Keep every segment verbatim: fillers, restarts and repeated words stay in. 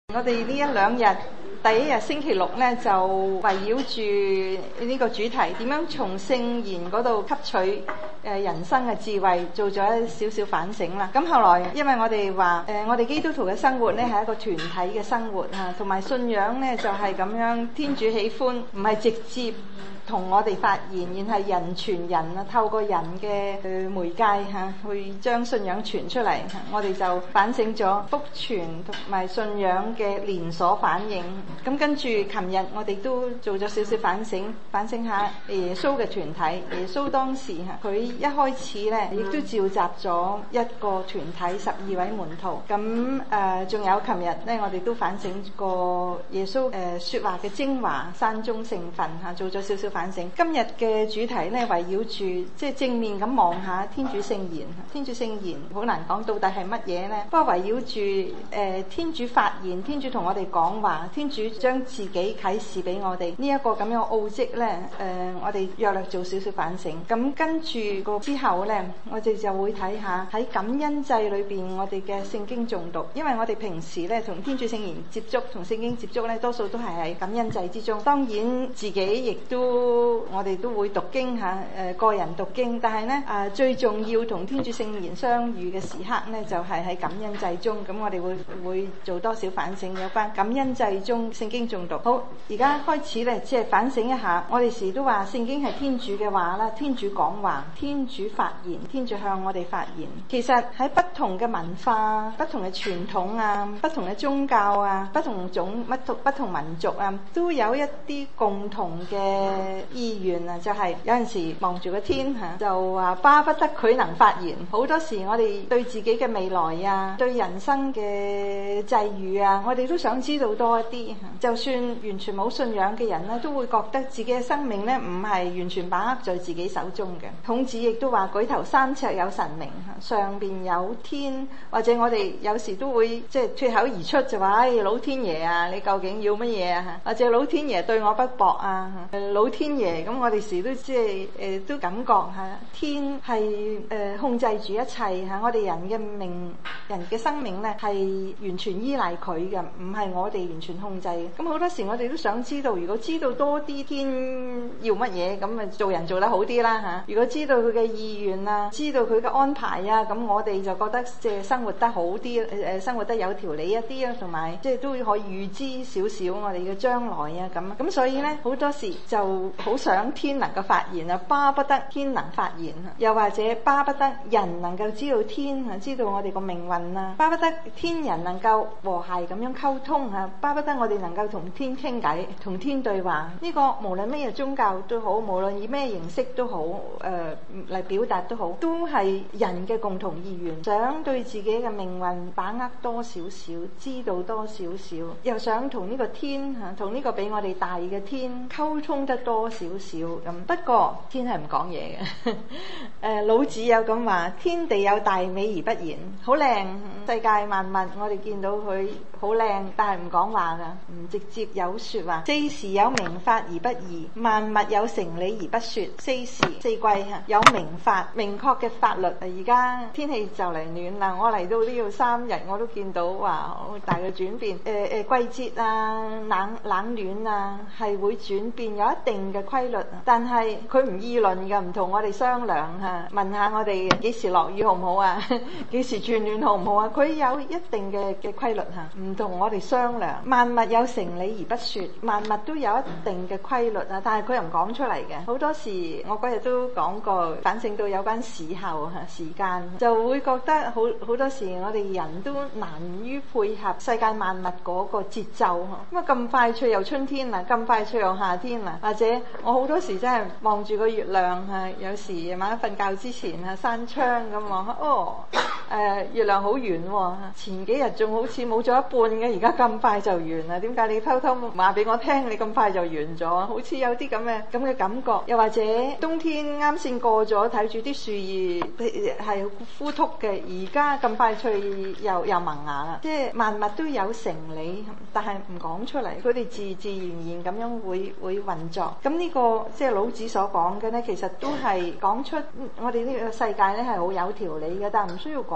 我哋呢一兩日，第一日星期六咧，就圍繞住呢個主題，點樣從聖言嗰度吸取誒人生嘅智慧，做咗一少少反省啦。咁後來，因為我哋話誒，我哋基督徒嘅生活咧係一個團體嘅生活嚇，同埋信仰咧就係咁樣，天主喜歡，唔係直接同我哋發言，而係人傳人啊，透過人嘅誒媒介嚇，去將信仰傳出嚟。我哋就反省咗福傳同埋信仰嘅連鎖反應。咁跟住，琴日我哋都做咗少少反省，反省下耶穌嘅團體。耶穌當時嚇，佢一開始咧，亦都召集咗一個團體，十二位門徒。咁誒，仲、呃、有琴日咧，我哋都反省過耶穌誒説話嘅精華，山中聖訓嚇，做咗少少反省。今日嘅主題咧，圍繞住即係正面咁望下天主聖言。天主聖言好難講到底係乜嘢咧，不過圍繞住誒、呃、天主發言，天主同我哋講話，天主將自己啟示俾我哋呢一個咁樣奧蹟咧，誒、呃、我哋約略做少少反省。咁跟住個之後咧，我哋就會睇下喺感恩祭裏邊我哋嘅聖經誦讀，因為我哋平時咧同天主聖言接觸，同聖經接觸咧，多數都係喺感恩祭之中。當然自己亦都我哋都會讀經嚇，誒、呃、個人讀經，但係咧啊最重要同天主聖言相遇嘅時刻咧，就係、是、喺感恩祭中。咁我哋會會做多少反省有關感恩祭中聖經誦讀。好，而家開始咧，即係反省一下。我哋時都話聖經係天主嘅話啦，天主講話，天主發言，天主向我哋發言。其實喺不同嘅文化、不同嘅傳統啊、不同嘅宗教啊、不同種乜不同民族啊，都有一啲共同嘅意願啊，就係、是、有陣時望住個天嚇，就話巴不得佢能發言。好多時我哋對自己嘅未來啊，對人生嘅際遇啊，我哋都想知道多一啲。就算完全冇信仰嘅人咧，都會覺得自己嘅生命咧唔係完全把握在自己手中嘅。孔子亦都話舉頭三尺有神明，上邊有天，或者我哋有時都會即係脫口而出就話：哎，老天爺啊，你究竟要乜嘢啊？或者老天爺對我不薄啊？老天爺，咁我哋時都即係誒都感覺嚇天係誒、呃、控制住一切嚇，我哋人嘅命、人嘅生命咧係完全依賴佢嘅，唔係我哋完全控制嘅。咁好多時我哋都想知道，如果知道多啲天要乜嘢，咁咪做人做得好啲啦嚇。如果知道佢嘅意願啊，知道佢嘅安排啊，咁我哋就覺得即係生活得好啲，誒誒生活得有條理一啲啊，同埋即係都可以預知少少我哋嘅將來啊咁。咁所以咧好多時就好想天能夠發言啊，巴不得天能發言啊，又或者巴不得人能夠知道天啊，知道我哋個命運啊，巴不得天人能夠和諧咁樣溝通啊，巴不得我哋能夠同天傾偈，同天對話。呢個無論咩宗教都好，無論以咩形式都好，誒、呃、嚟表達都好，都係人嘅共同意願，想對自己嘅命運把握多少少，知道多少少，又想同呢個天嚇，同呢個比我哋大嘅天溝通得多少少咁。不過天係唔講嘢嘅。誒老子有咁話：天地有大美而不言，好靚，世界萬物我哋見到佢好靚，但係唔講話㗎，唔直接有説話。四時有明法而不議，萬物有成理而不説。四時四季嚇有明法，明確嘅法律。而家天氣就嚟暖啦，我嚟到呢度三日我都見到話好大嘅轉變。誒、呃、誒季節啊，冷冷暖啊係會轉變，有一定嘅規律。但係佢唔議論嘅，唔同我哋商量嚇，問下我哋幾時落雨好唔好啊？幾時轉暖好唔好啊？佢有一定嘅嘅規律嚇，唔同我哋商量。萬物有成理而不説，萬物都有一定嘅規律啊，但係佢又唔講出嚟嘅。好多時我嗰日都講過，反省到有關時候嚇時間，就會覺得好好多時我哋人都難於配合世界萬物嗰個節奏嚇。咁啊咁快脆又春天啦，咁快脆又夏天啦，或者我好多時真係望住個月亮嚇，有時夜晚瞓覺之前嚇閂窗咁望下，哦誒、呃、月亮好圓喎，前幾日仲好似冇咗一半嘅，而家咁快就完啦。點解你偷偷話俾我聽你咁快就完咗？好似有啲咁嘅咁嘅感覺。又或者冬天啱先過咗，睇住啲樹葉係枯禿嘅，而家咁快脆又又萌芽啦。即係萬物都有成理，但係唔講出嚟，佢哋自自然然咁樣會會運作。咁呢個即係老子所講嘅咧，其實都係講出我哋呢個世界咧係好有條理嘅，但係唔需要講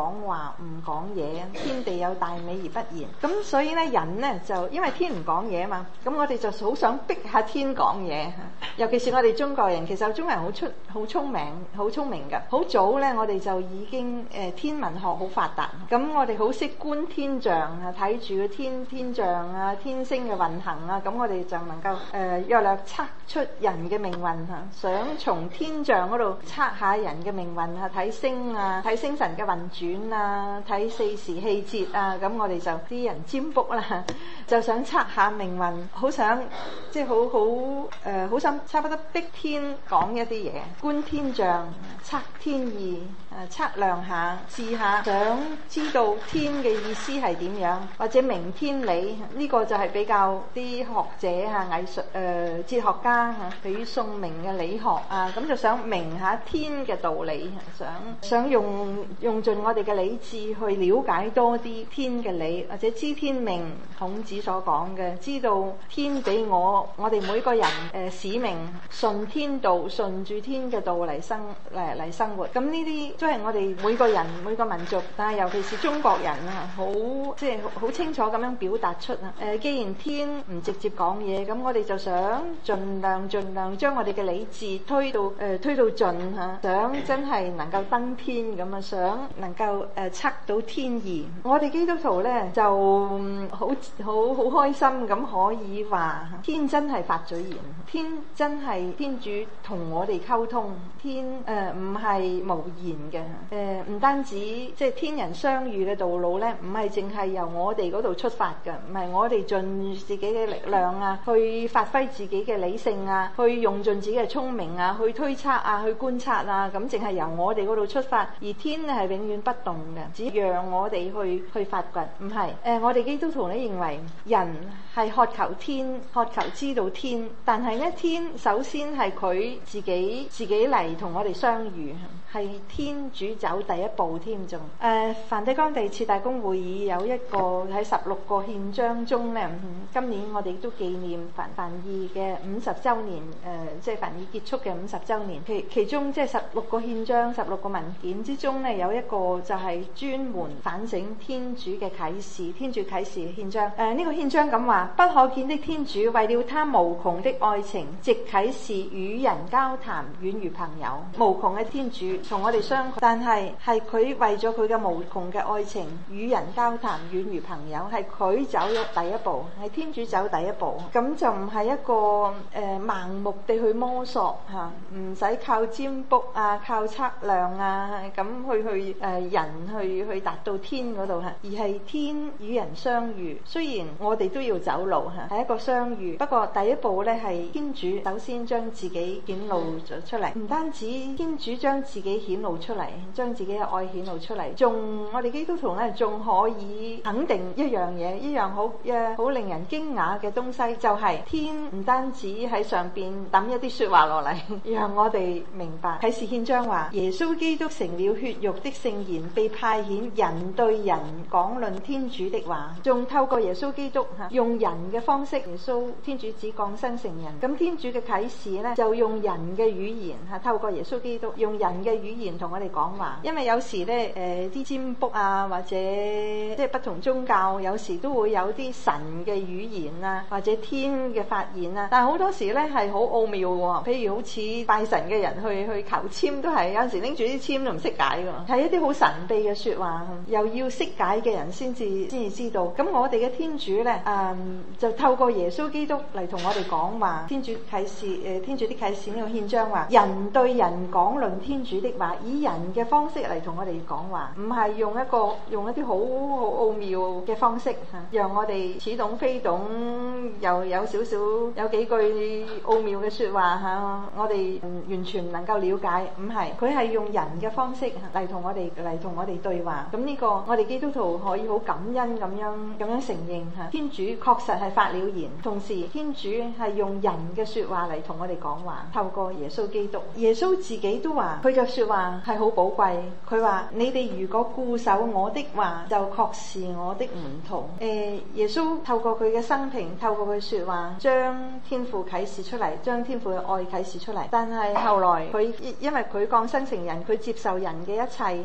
講話唔講嘢，天地有大美而不言。咁所以咧，人咧就因為天唔講嘢啊嘛，咁我哋就好想逼下天講嘢。尤其是我哋中國人，其實中國人好出好聰明，好聰明㗎。好早咧，我哋就已經誒、呃、天文學好發達，咁我哋好識觀天象啊，睇住個天天象啊、天星嘅運行啊，咁我哋就能夠誒、呃、約略測出人嘅命運嚇。想從天象嗰度測下人嘅命運啊，睇星啊，睇星辰嘅運轉啊，睇四時氣節啊，咁我哋就啲人占卜啦，就想測下命運，好想即係好好誒，好想差不多逼天講一啲嘢，觀天象、測天意，誒測量下、試下，想知道天嘅意思係點樣，或者明天理呢、這個就係比較啲學者啊、藝術誒、呃、哲學家嚇，譬如宋明嘅理學啊，咁就想明下天嘅道理，想想用用盡我哋嘅理智去了解多啲天嘅理，或者知天命，孔子所講嘅，知道天俾我我哋每個人誒、呃、使命，順天道，順住天嘅道嚟生誒嚟生活。咁呢啲都係我哋每個人每個民族，但係尤其是中國人啊，好即係好清楚咁樣表達出啊。誒、呃，既然天唔直接講嘢，咁我哋就想盡量盡量將我哋嘅理智推到誒、呃、推到盡嚇，想真係能夠登天咁啊，想能夠誒、呃、測到天意。我哋基督徒咧就好好好開心咁可以話，天真係發咗言，天真係天主同我哋溝通，天誒唔係無言嘅，誒、呃、唔單止即係天人相遇嘅道路咧，唔係淨係由我哋嗰度出發嘅，唔係我哋盡自己嘅力量啊，去發揮自己嘅理性啊，去用盡自己嘅聰明啊，去推測啊，去觀察啊，咁淨係由我哋嗰度出發，而天咧係永遠不動嘅，只讓我哋去去發掘，唔係誒我哋基督徒咧認為人係渴求天，渴求知道天，但係咧天首先係佢自己自己嚟同我哋相遇，係天主走第一步添仲。誒、呃、梵蒂岡第二次大公會議有一個喺十六個憲章中咧、嗯，今年我哋都紀念梵梵二嘅五十週年，誒、呃、即係梵二結束嘅五十週年。其其中即係十六個憲章、十六個文件之中咧，有一個就係專門反省天主嘅啟示，天主啟示嘅憲章。誒、呃、呢、這個憲章咁話：不可見的天主為了他無窮的愛情，藉啟示與人交談，遠如朋友。無窮嘅天主同我哋相距，但係係佢為咗佢嘅無窮嘅愛情與人交談，遠如朋友，係佢走咗第一步，係天主走第一步。咁就唔係一個誒、呃、盲目地去摸索嚇，唔使靠占卜啊，靠測量啊，咁去去誒、呃、人去去達到天嗰度嚇，而係天與人相遇。雖然我哋都要走路嚇，係一個相遇，不過第一步咧係天主首先將自己顯露咗出嚟，唔單止天主將自己顯露出嚟，將自己嘅愛顯露出嚟，仲我哋基督徒咧仲可以肯定一樣嘢，一樣好誒好令人驚訝嘅東西，就係、是、天唔單止喺上邊抌一啲說話落嚟，讓我哋明白啟示憲章話耶穌基督成了血肉的聖言，被派遣人對人講論天主的話，仲透過耶穌基督吓用人嘅方式，耶穌天主子降生成人，咁天主嘅啟示咧就用人嘅語言吓，透過耶穌基督用人嘅語言同我哋講話。因為有時咧誒啲占卜啊，或者即係不同宗教有時都會有啲神嘅語言啊，或者天嘅發言啊，但係好多時咧係好奧妙喎。譬如好似拜神嘅人去去求籤都係有陣時拎住啲籤都唔識解㗎，係一啲好神秘嘅說話，又要識解嘅人先至先至知道。咁我哋嘅天主咧誒、嗯、就透過耶穌基督嚟同我哋講話。天主啟示誒、呃、天主的啟示呢個憲章話人對人講論天主的話，以人嘅方式嚟同我哋講話，唔係用一個用一啲好好奧妙嘅方式吓，讓我哋似懂非懂，又有少少有幾句奧妙嘅說話吓，我哋完全唔能夠了解。唔係，佢係用人嘅方式嚟同我哋嚟同我哋對話。咁呢個我哋基督徒可以好感恩咁樣咁樣承認吓，天主確實係發了言，同時天主係用人嘅說話嚟同我哋講話，透過耶穌基督。耶穌自己都話佢嘅說話係好寶貴，佢話你哋如果固守我的話，就確是我的門徒。誒，耶穌透過佢嘅生平，透過佢說話，將天父啟示出嚟，將天父嘅愛啟示出嚟。但係後來佢因為佢降生成人，佢接受人嘅一切吓，亦都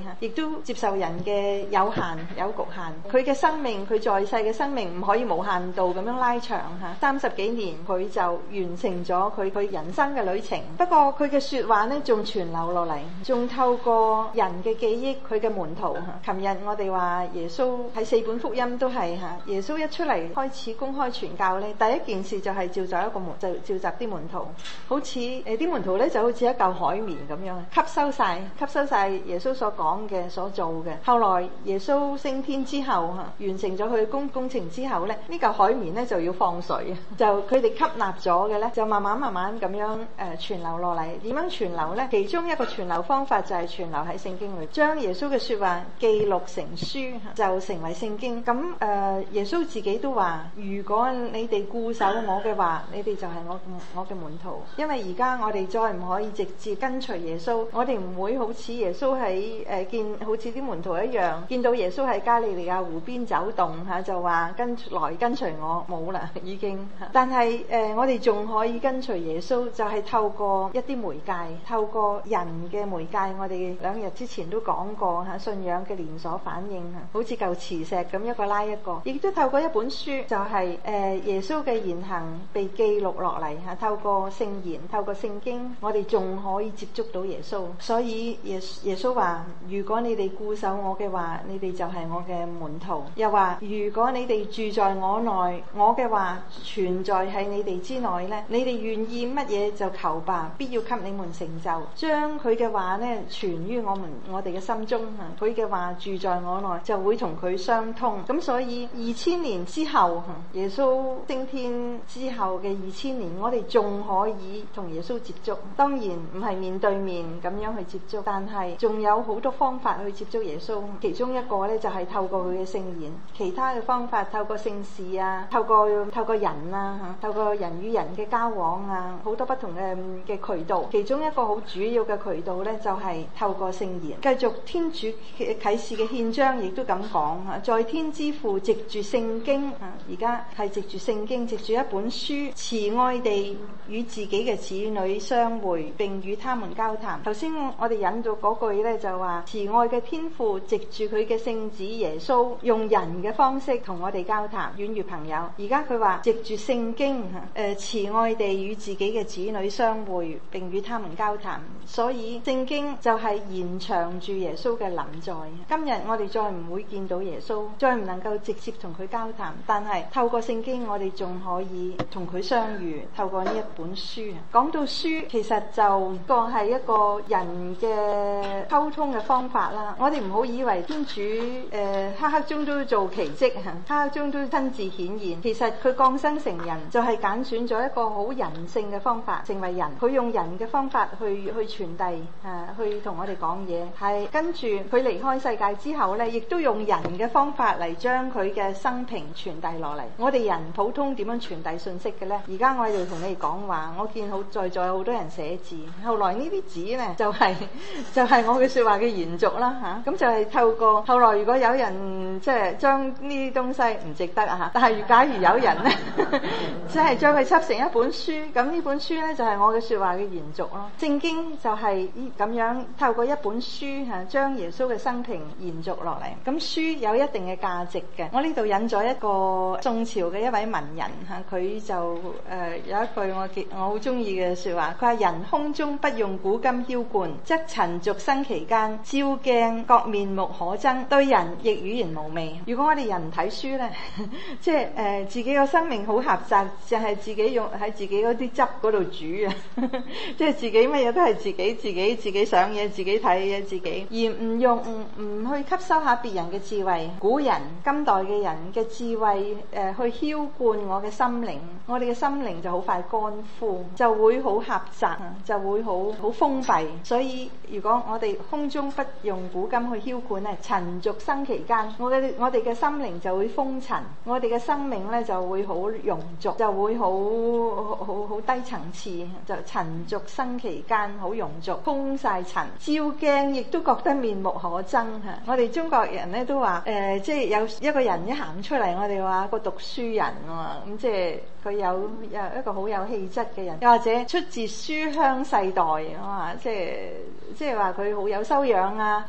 穌接受人嘅有限有局限，佢嘅生命，佢在世嘅生命唔可以無限度咁樣拉長吓，三十幾年佢就完成咗佢佢人生嘅旅程。不過佢嘅說話呢仲傳流落嚟，仲透過人嘅記憶，佢嘅門徒吓。琴日我哋話耶穌喺四本福音都係吓，耶穌一出嚟開始公開傳教呢，第一件事就係召集一個門，就召集啲門徒，好似誒啲門徒呢就好似一嚿海綿咁樣，吸收晒吸收晒耶穌所講嘅所做嘅。後來耶穌升天之後吓，完成咗佢工工程之後呢，呢嚿海綿呢就要放水，就佢哋吸納咗嘅呢，就慢慢慢慢咁樣誒傳流落嚟。點樣傳流呢？其中一個傳流方法就係傳流喺聖經裏，將耶穌嘅說話記錄成書，就成為聖經。咁誒、呃，耶穌自己都話：如果你哋固守我嘅話，你哋就係我我嘅門徒。因為而家我哋再唔可以直接跟隨耶穌，我哋唔會好似耶穌喺誒見，好似啲門徒一樣，見到耶穌喺加利利亞湖邊走動吓，就話跟來跟隨我，冇啦已經。但係誒、呃，我哋仲可以跟隨耶穌，就係、是、透過一啲媒介，透過人嘅媒介。我哋兩日之前都講過吓，信仰嘅連鎖反應吓，好似嚿磁石咁一個拉一個。亦都透過一本書，就係、是、誒、呃、耶穌嘅言行被記錄落嚟吓，透過聖言，透過聖經，我哋仲可以接觸到耶穌。所以耶耶穌話：如果你哋固守我嘅話，你哋就係我嘅門徒。又話：如果你哋住在我內，我嘅話存在喺你哋之內咧，你哋願意乜嘢就求吧，必要給你們成就。將佢嘅話咧存於我們我哋嘅心中吓，佢嘅話住在我內，就會同佢相通。咁所以二千年之後，耶穌升天之後嘅二千年，我哋仲可以同耶穌接觸。當然唔係面對面咁樣去接觸，但係仲有好多方法去接觸耶穌。其中一個咧就係透過佢嘅聖言，其他嘅方法透過聖事啊，透過透過人啊，透過人與人嘅交往啊，好多不同嘅嘅渠道。其中一個好主要嘅渠道咧就係透過聖言。繼續天主啟示嘅憲章亦都咁講吓，在天之父藉住聖經啊，而家係藉住聖經，藉住一本書，慈愛地與自己嘅子女相會，並與他們交談。頭先我哋引到嗰句咧就話，慈愛嘅天父藉住佢嘅聖子耶穌，用人嘅方式同我哋交談，遠如朋友。而家佢話藉住聖經誒、呃，慈愛地與自己嘅子女相會，並與他們交談。所以聖經就係延長住耶穌嘅臨在。今日我哋再唔會見到耶穌，再唔能夠直接同佢交談，但係透過聖經我哋仲可以同佢相遇。透過呢一本書，講到書其實就個係一個人嘅溝通嘅方法啦。我哋唔好以為天主誒、呃、刻刻中都做奇蹟，刻刻中都親自顯現。其實佢降生成人就係揀選咗一個好人性嘅方法成為人，佢用人嘅方法去去傳遞啊，去同我哋講嘢。係跟住佢離開世界之後咧，亦都用人嘅方法嚟將佢嘅生平傳遞落嚟。我哋人普通點樣傳遞信息嘅咧？而家我喺度同你哋講話，我見好在座有好多人寫字，後來呢啲字咧就係、是、就係、是、我嘅說話嘅延續啦吓。咁、啊、就係透過後來如果有人即係將呢啲東西唔值得啊吓，但係假如有人咧即係將佢輯成一本書，咁呢本書咧就係、是、我嘅說話嘅延續咯。聖經就係咁樣透過一本書吓，將耶穌嘅生平延續落嚟。咁書有一定嘅價值嘅。我呢度引咗一個宋朝嘅一位文人吓，佢就誒、呃、有一句我我好中意嘅說話，佢話：人空中不用古今澆灌，則塵俗生其間，照鏡各面目可憎，對人亦語言無味。如果我哋人睇書咧，即係誒自己個生命好狹窄，就係、是、自己用喺自己嗰啲汁嗰度煮啊，即係自己乜嘢都係自己自己自己想嘢，自己睇嘢自己，而唔用唔唔去吸收下別人嘅智慧。古人今代嘅人嘅智慧誒、呃、去澆灌我嘅心靈，我哋嘅心靈就好快乾枯，就會好狹窄，就會好好封閉。所以如果我哋空中不用古今去澆灌咧，塵俗生其間，我嘅我哋嘅心靈就會封塵，我哋嘅生命咧就會好庸俗，就會好好好低層次，就塵俗生其間，好庸俗，封晒塵。照鏡亦都覺得面目可憎吓。我哋中國人咧都話誒、呃，即係有一個人一行出嚟，我哋話個讀書人啊，咁即係佢有有一個好有氣質嘅人，又或者出自書香世代啊，即係即係話佢好有修養啊，好有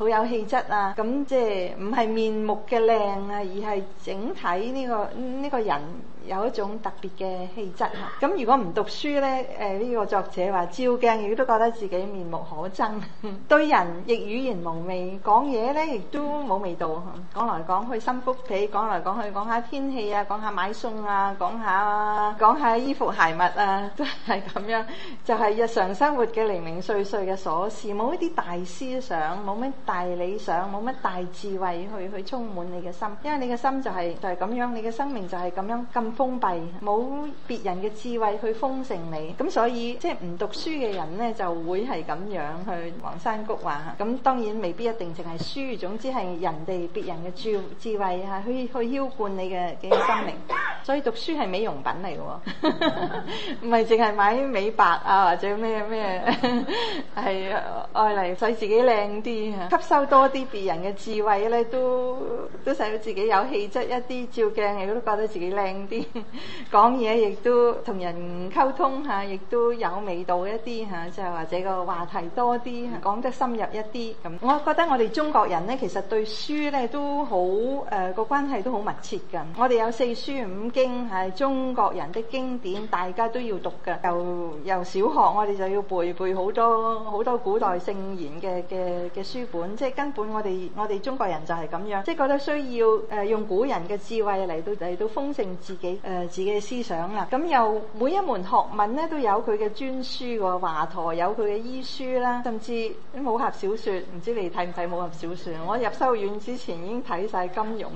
有氣質啊，咁即係唔係面目嘅靚啊，而係整體呢、這個呢、這個人有一種特別嘅氣質嚇。咁如果唔讀書咧，誒、呃、呢、這個作者話照鏡亦都覺得自己面目可憎，對人亦語言無味，講嘢咧亦都冇味道嚇。講來講去心腹地，講來講去講下天氣啊，講下買餸啊，講下講下衣服鞋襪啊，都係咁樣，就係、是、日常生活嘅零零碎碎嘅瑣事，冇一啲大思想，冇乜大理想，冇乜大智慧去去充滿你嘅心，因為你嘅心就係、是、就係、是、咁樣，你嘅生命就係咁樣咁封閉，冇別人嘅智慧去豐盛你，咁所以即係唔讀書嘅人呢，就會係咁樣去。黃山谷話，咁當然未必一定淨係書，總之係人哋別人嘅智智慧嚇，去去澆灌你嘅嘅生命。所以讀書係美容品嚟嘅喎，唔係淨係買美白啊或者咩咩，係愛嚟使自己靚啲嚇，吸收多啲別人嘅智慧咧，都都使到自己有氣質一啲，照鏡亦都覺得自己靚啲，講嘢亦都同人溝通嚇，亦都有味道一啲嚇，就係或者個話題多啲，講得深入一啲咁。我覺得我哋中國人咧，其實對書咧都好誒個關係都好密切㗎。我哋有四書五經係中國人的經典，大家都要讀㗎。由由小學我哋就要背背好多好多古代聖言嘅嘅嘅書本，即係根本我哋我哋中國人就係咁樣，即係覺得需要誒、呃、用古人嘅智慧嚟到嚟到豐盛自己誒、呃、自己嘅思想啦。咁又每一門學問咧都有佢嘅專書喎，華佗有佢嘅醫書啦，甚至啲武俠小説，唔知你睇唔睇武俠小説？我入修院之前已經睇晒金庸。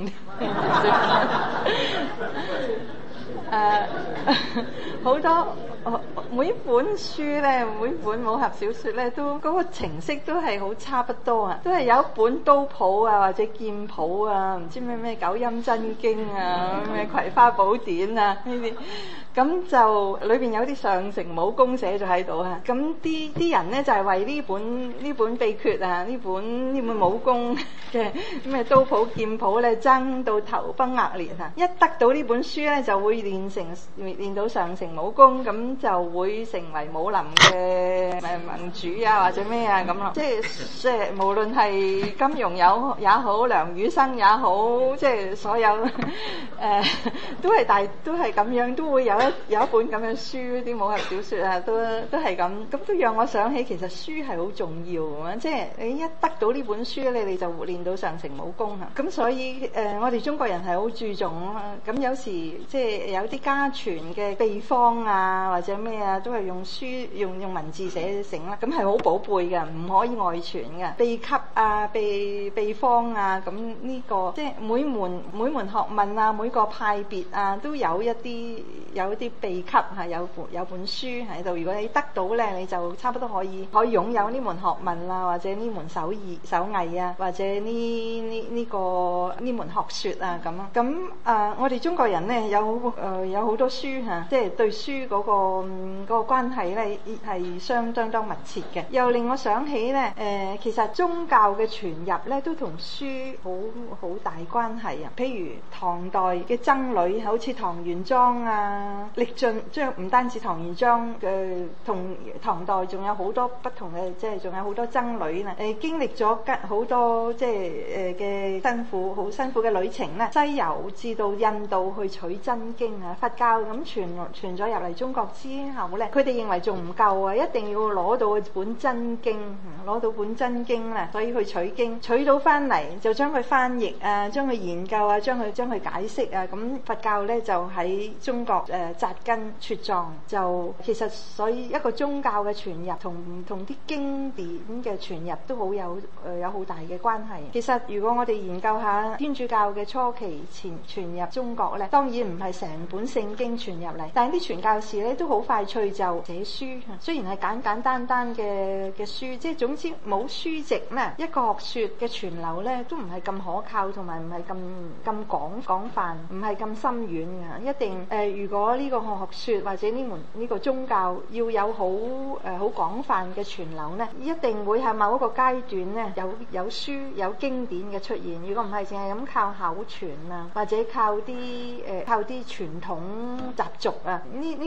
誒好多每一本書咧，每一本武俠小説咧，都嗰個程式都係好差不多啊，都係有一本刀譜啊，或者劍譜啊，唔知咩咩九陰真經啊，咩葵花寶典啊呢啲，咁就裏邊有啲上乘武功寫咗喺度啊，咁啲啲人咧就係為呢本呢本秘訣啊，呢本呢本武功嘅咩刀譜劍譜咧爭到頭崩額裂啊！一得到呢本書咧，就會練成練到上乘武功，咁就會成為武林嘅誒盟主啊，或者咩啊咁咯。即係即係無論係金庸有也好，梁羽生也好，即係所有誒、呃、都係大都係咁樣，都會有一有一本咁樣書，啲武俠小説啊，都都係咁，咁都讓我想起其實書係好重要啊！即係你一得到呢本書咧，你就練到上乘武功啊！咁所以誒、呃，我哋中國人係好注重啊。咁有時即係有啲家傳嘅秘方啊，或者咩啊，都係用書用用文字寫成啦。咁係好寶貝嘅，唔可以外傳嘅秘笈啊、秘秘方啊。咁呢、這個即係每門每門學問啊，每個派別啊，都有一啲有一啲秘笈係有本有本書喺度。如果你得到咧，你就差不多可以可以擁有呢門學問啦，或者呢門手藝手藝啊，或者呢呢呢個呢門學説啊咁啊。咁啊、呃，我哋中國人咧有誒、呃、有好多書嚇、啊，即係對書嗰、那個嗰、那個關係咧係相當當密切嘅。又令我想起咧誒、呃，其實宗教嘅傳入咧都同書好好大關係啊。譬如唐代嘅僧侶，好似唐玄奘啊、力進，即係唔單止唐玄奘嘅，同唐代仲有好多不同嘅，即係仲有好多僧侶啊。誒、呃、經歷咗好多即係誒嘅辛苦，好辛苦嘅旅程咧，西遊至到印度去取真經啊，佛教咁傳傳咗入嚟中國之後咧，佢哋認為仲唔夠啊，一定要攞到本真經，攞到本真經啦，所以去取經，取到翻嚟就將佢翻譯啊，將佢研究啊，將佢將佢解釋啊，咁佛教咧就喺中國誒紮根茁壯。就其實所以一個宗教嘅傳入同同啲經典嘅傳入都好有誒有好大嘅關係。其實如果我哋研究下天主教嘅初期傳傳入中國咧，當然唔係成本聖經傳入嚟，但係啲傳教士咧都好快脆就寫書，雖然係簡簡單單嘅嘅書，即係總之冇書籍咩，一個學説嘅傳流咧都唔係咁可靠，同埋唔係咁咁廣廣泛，唔係咁深遠嘅。一定誒、呃，如果呢個學説或者呢門呢個宗教要有好誒好廣泛嘅傳流咧，一定會喺某一個階段咧有有書有經典嘅出現。如果唔係淨係咁靠口傳啊，或者靠啲誒、呃、靠啲傳統習俗啊，呢呢種傳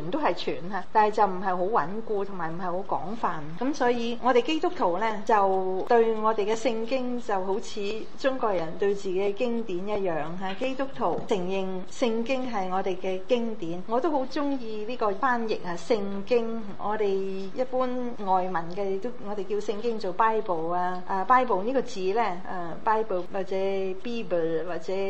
傳都係傳嚇，但係就唔係好穩固同埋唔係好廣泛。咁所以我哋基督徒咧就對我哋嘅聖經就好似中國人對自己嘅經典一樣嚇。基督徒承認聖經係我哋嘅經典，我都好中意呢個翻譯啊聖經。我哋一般外文嘅都我哋叫聖經做 Bible 啊，啊 Bible 呢個字咧，誒 Bible 或者 Bible 或者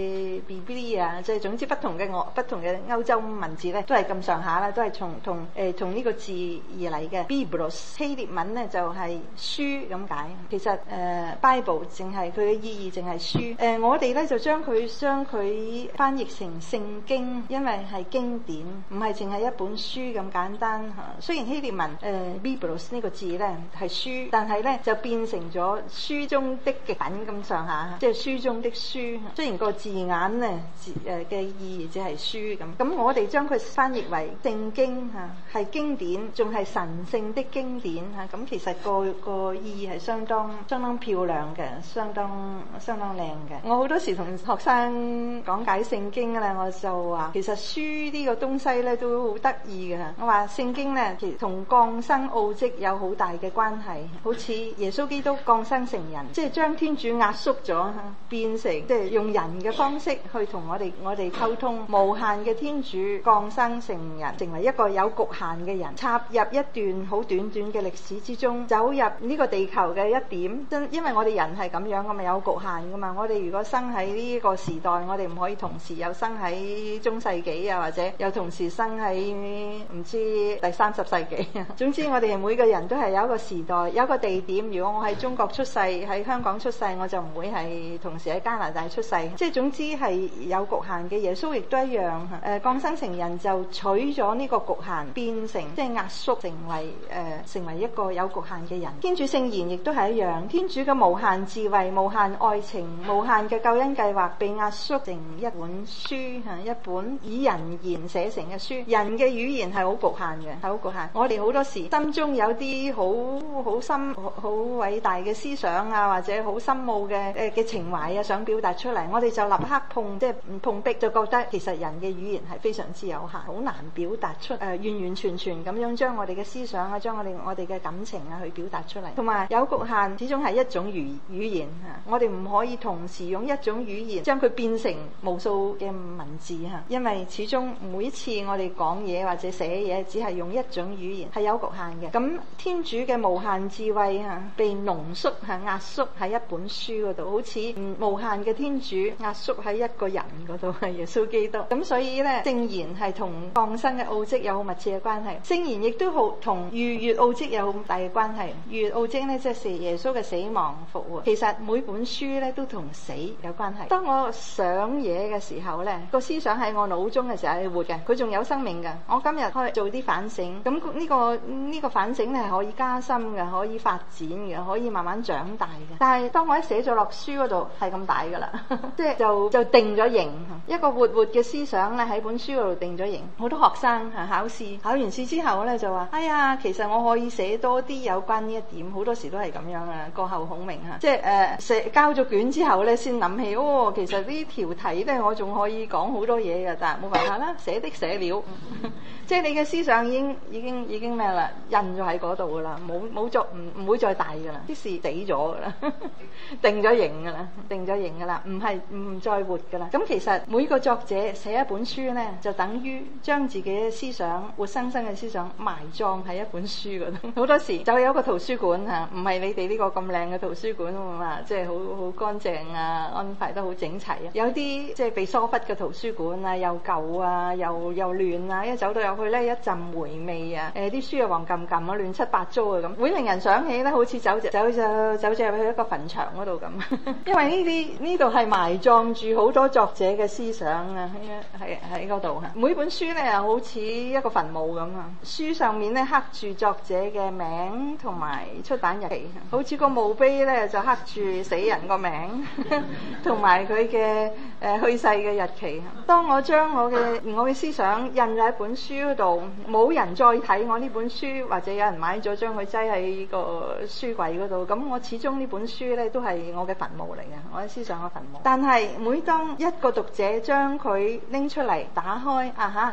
Biblia，即係總之不同嘅我不同嘅歐洲文字咧，都係咁上下啦，都係從同誒從呢個字而嚟嘅。Biblos 希臘文咧就係書咁解。其實誒、呃、Bible 淨係佢嘅意義淨係書。誒、呃、我哋咧就將佢將佢翻譯成聖經，因為係經典，唔係淨係一本書咁簡單嚇。雖然希臘文誒、呃、Biblos 呢個字咧係書，但係咧就變成咗書中的極品咁上下，即係書中的書。雖然個字眼咧字誒嘅意義只係書咁，咁我哋將佢翻譯為聖經嚇，係經典，仲係神聖的經典嚇。咁其實個個意義係相當相當漂亮嘅，相當相當靚嘅。我好多時同學生講解聖經咧，我就話其實書呢個東西咧都好得意嘅。我話聖經咧其實同降生奧蹟有好大嘅關係，好似耶穌基督降生成人，即係將天主壓縮咗，變成即係用人嘅方式去同我哋我哋溝通。無限嘅天主降生成人，成為一個有局限嘅人，插入一段好短短嘅歷史之中，走入呢個地球嘅一點。真因為我哋人係咁樣，咁咪有局限噶嘛。我哋如果生喺呢個時代，我哋唔可以同時又生喺中世紀啊，或者又同時生喺唔知第三十世紀啊。總之我哋每個人都係有一個時代，有一個地點。如果我喺中國出世，喺香港出世，我就唔會係同時喺加拿大出世。即係總之係有局限嘅。耶穌亦都一樣，誒、呃、降生成人就取咗呢個局限，變成即係壓縮成為誒、呃、成為一個有局限嘅人。天主聖言亦都係一樣，天主嘅無限智慧、無限愛情、無限嘅救恩計劃被壓縮成一本書嚇，一本以人言寫成嘅書。人嘅語言係好局限嘅，係好局限。我哋好多時心中有啲好好深、好偉大嘅思想啊，或者好深奧嘅誒嘅情懷啊，想表達出嚟，我哋就立刻碰即係碰壁，就覺得其實人嘅語言係非常之有限，好難表達出誒、呃、完完全全咁樣將我哋嘅思想啊，將我哋我哋嘅感情啊去表達出嚟。同埋有，有局限，始終係一種語語言嚇，我哋唔可以同時用一種語言將佢變成無數嘅文字嚇，因為始終每一次我哋講嘢或者寫嘢，只係用一種語言，係有局限嘅。咁天主嘅無限智慧嚇，被濃縮嚇壓縮喺一本書嗰度，好似無限嘅天主壓縮喺一個人嗰度，係耶穌基督。咁所以咧，聖言係同降生嘅奧蹟有好密切嘅關係。聖言亦都好同逾越奧蹟有好大嘅關係。逾越奧蹟咧，即係耶穌嘅死亡復活。其實每本書咧都同死有關係。當我想嘢嘅時候咧，個思想喺我腦中嘅時候係活嘅，佢仲有生命嘅。我今日去做啲反省，咁呢個呢個反省咧係可以加深嘅，可以發展嘅，可以慢慢長大嘅。但係當我一寫咗落書嗰度，係咁大噶啦，即係就就定咗型。一個活活嘅思想咧喺本書嗰度定咗型。好多學生嚇考試，考完試之後咧就話：哎呀，其實我可以寫多啲有關呢一點。好多時都係咁樣啊，過後孔明嚇，即係誒寫交咗卷之後咧，先諗起哦，其實呢條題咧我仲可以講好多嘢嘅，但係冇辦法啦，寫的寫了，即係你嘅思想已經已經已經咩啦，印咗喺嗰度噶啦，冇冇作唔唔會再大噶啦，啲事死咗噶啦，定咗型噶啦，定咗型噶啦，唔係唔再活噶啦。咁其實每個作者寫一本書咧，就等於將自己嘅思想活生生嘅思想埋葬喺一本書嗰度。好多時就有一個圖書館嚇，唔係你哋呢個咁靚嘅圖書館啊嘛，即係好好乾淨啊，安排得好整齊啊。有啲即係被疏忽嘅圖書館啊，又舊啊，又又亂啊，一走到入去咧一陣霉味啊，誒、呃、啲書又黃冚冚啊，亂七八糟啊咁，會令人想起咧，好似走走走走咗入去一個墳場嗰度咁。因為呢啲呢度係埋葬住好多作者嘅思想啊，喺喺嗰度嚇。每本書咧又好似一個墳墓咁啊，書上面咧刻住作者嘅名同埋出版日期，好似個墓碑咧就刻住死人個名同埋佢嘅誒去世嘅日期。當我將我嘅我嘅思想印喺本書嗰度，冇人再睇我呢本書，或者有人買咗將佢擠喺個書櫃嗰度，咁我始終呢本書咧都係我嘅墳墓嚟嘅，我嘅思想嘅墳墓。但係每當一個讀者將佢拎出嚟打開啊嚇，咁我嘅思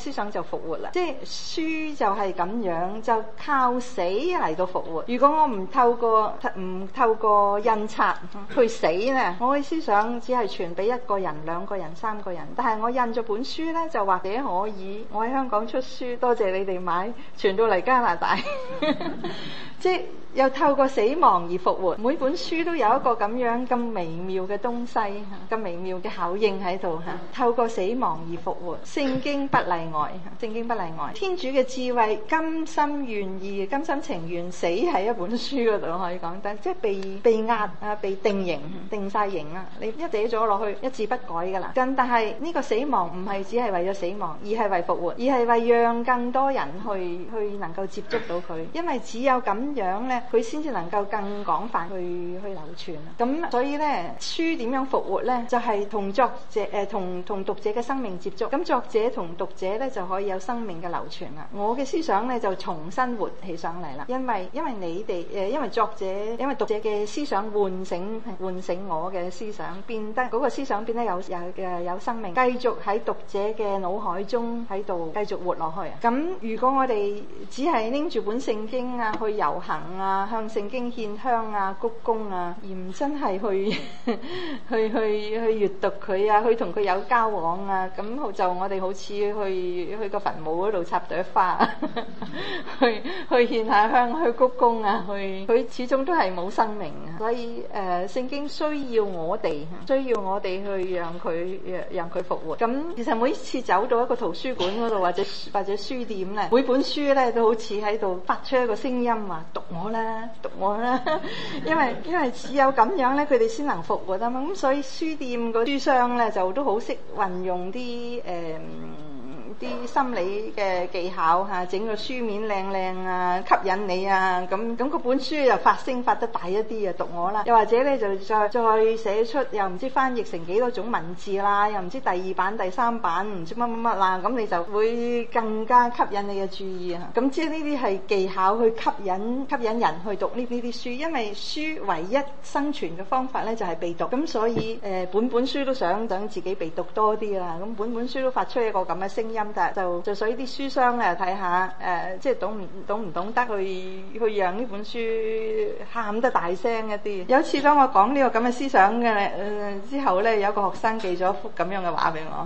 思想就復活啦。即係書就係咁樣，就靠死嚟到復活。如果我唔透過唔透過印刷去死咧，我嘅思想只係傳俾一個人、兩個人、三個人。但係我印咗本書咧，就或者可以我喺香港出書，多謝你哋買，傳到嚟加拿大。即係又透過死亡而復活，每本書都有一個咁樣咁微妙嘅東西，咁微妙嘅效應喺度嚇。透過死亡而復活，聖經不例外，聖經不例外。天主嘅智慧，甘心願意、甘心情願死喺一本書嗰度可以講，但即係被被壓啊，被定型、定晒型啦。你一寫咗落去，一字不改㗎啦。咁但係呢個死亡唔係只係為咗死亡，而係為復活，而係為讓更多人去去能夠接觸到佢，因為只有咁樣咧，佢先至能夠更廣泛去去流傳啊！咁所以咧，書點樣復活咧？就係、是、同作者誒同同讀者嘅生命接觸，咁作者同讀者咧就可以有生命嘅流傳啦。我嘅思想咧就重新活起上嚟啦，因為因為你哋誒，因為作者因為讀者嘅思想喚醒喚醒我嘅思想，變得嗰、那個思想變得有有嘅有生命，繼續喺讀者嘅腦海中喺度繼續活落去啊！咁如果我哋只係拎住本聖經啊去遊行啊，向聖經獻香啊、鞠躬啊，而唔真係去去去去閱讀佢啊，去同佢有交往啊，咁就我哋好似去去個墳墓嗰度插朵花，去去獻下香、去鞠躬啊，去佢始終都係冇生命啊。所以誒，聖、呃、經需要我哋，需要我哋去讓佢讓佢復活。咁其實每一次走到一個圖書館嗰度或者或者書店咧，每本書咧都好似喺度發出一個聲音話：讀我啦，讀我啦！因為因為只有咁樣咧，佢哋先能復活啊嘛。咁所以書店個書商咧就都好識運用啲誒啲心理嘅技巧嚇，整個書面靚靚啊，吸引你啊，咁咁嗰本書又發聲發得大一啲啊，讀我啦！又或者咧就再再寫出又唔知翻譯成幾多種文字啦，又唔知第二版第三版唔知乜乜乜啦，咁你就會更加吸引你嘅注意啊！咁即係呢啲係技巧去吸引吸引人去讀呢呢啲書，因為書唯一生存嘅方法咧就係被讀，咁所以誒、呃、本本書都想等自己被讀多啲啦，咁本本書都發出一個咁嘅聲音。就就所以啲書商咧睇下誒，即係懂唔懂唔懂得去去讓呢本書喊得大聲一啲。有一次當我講呢個咁嘅思想嘅、呃、之後咧，有個學生寄咗一幅咁樣嘅畫俾我。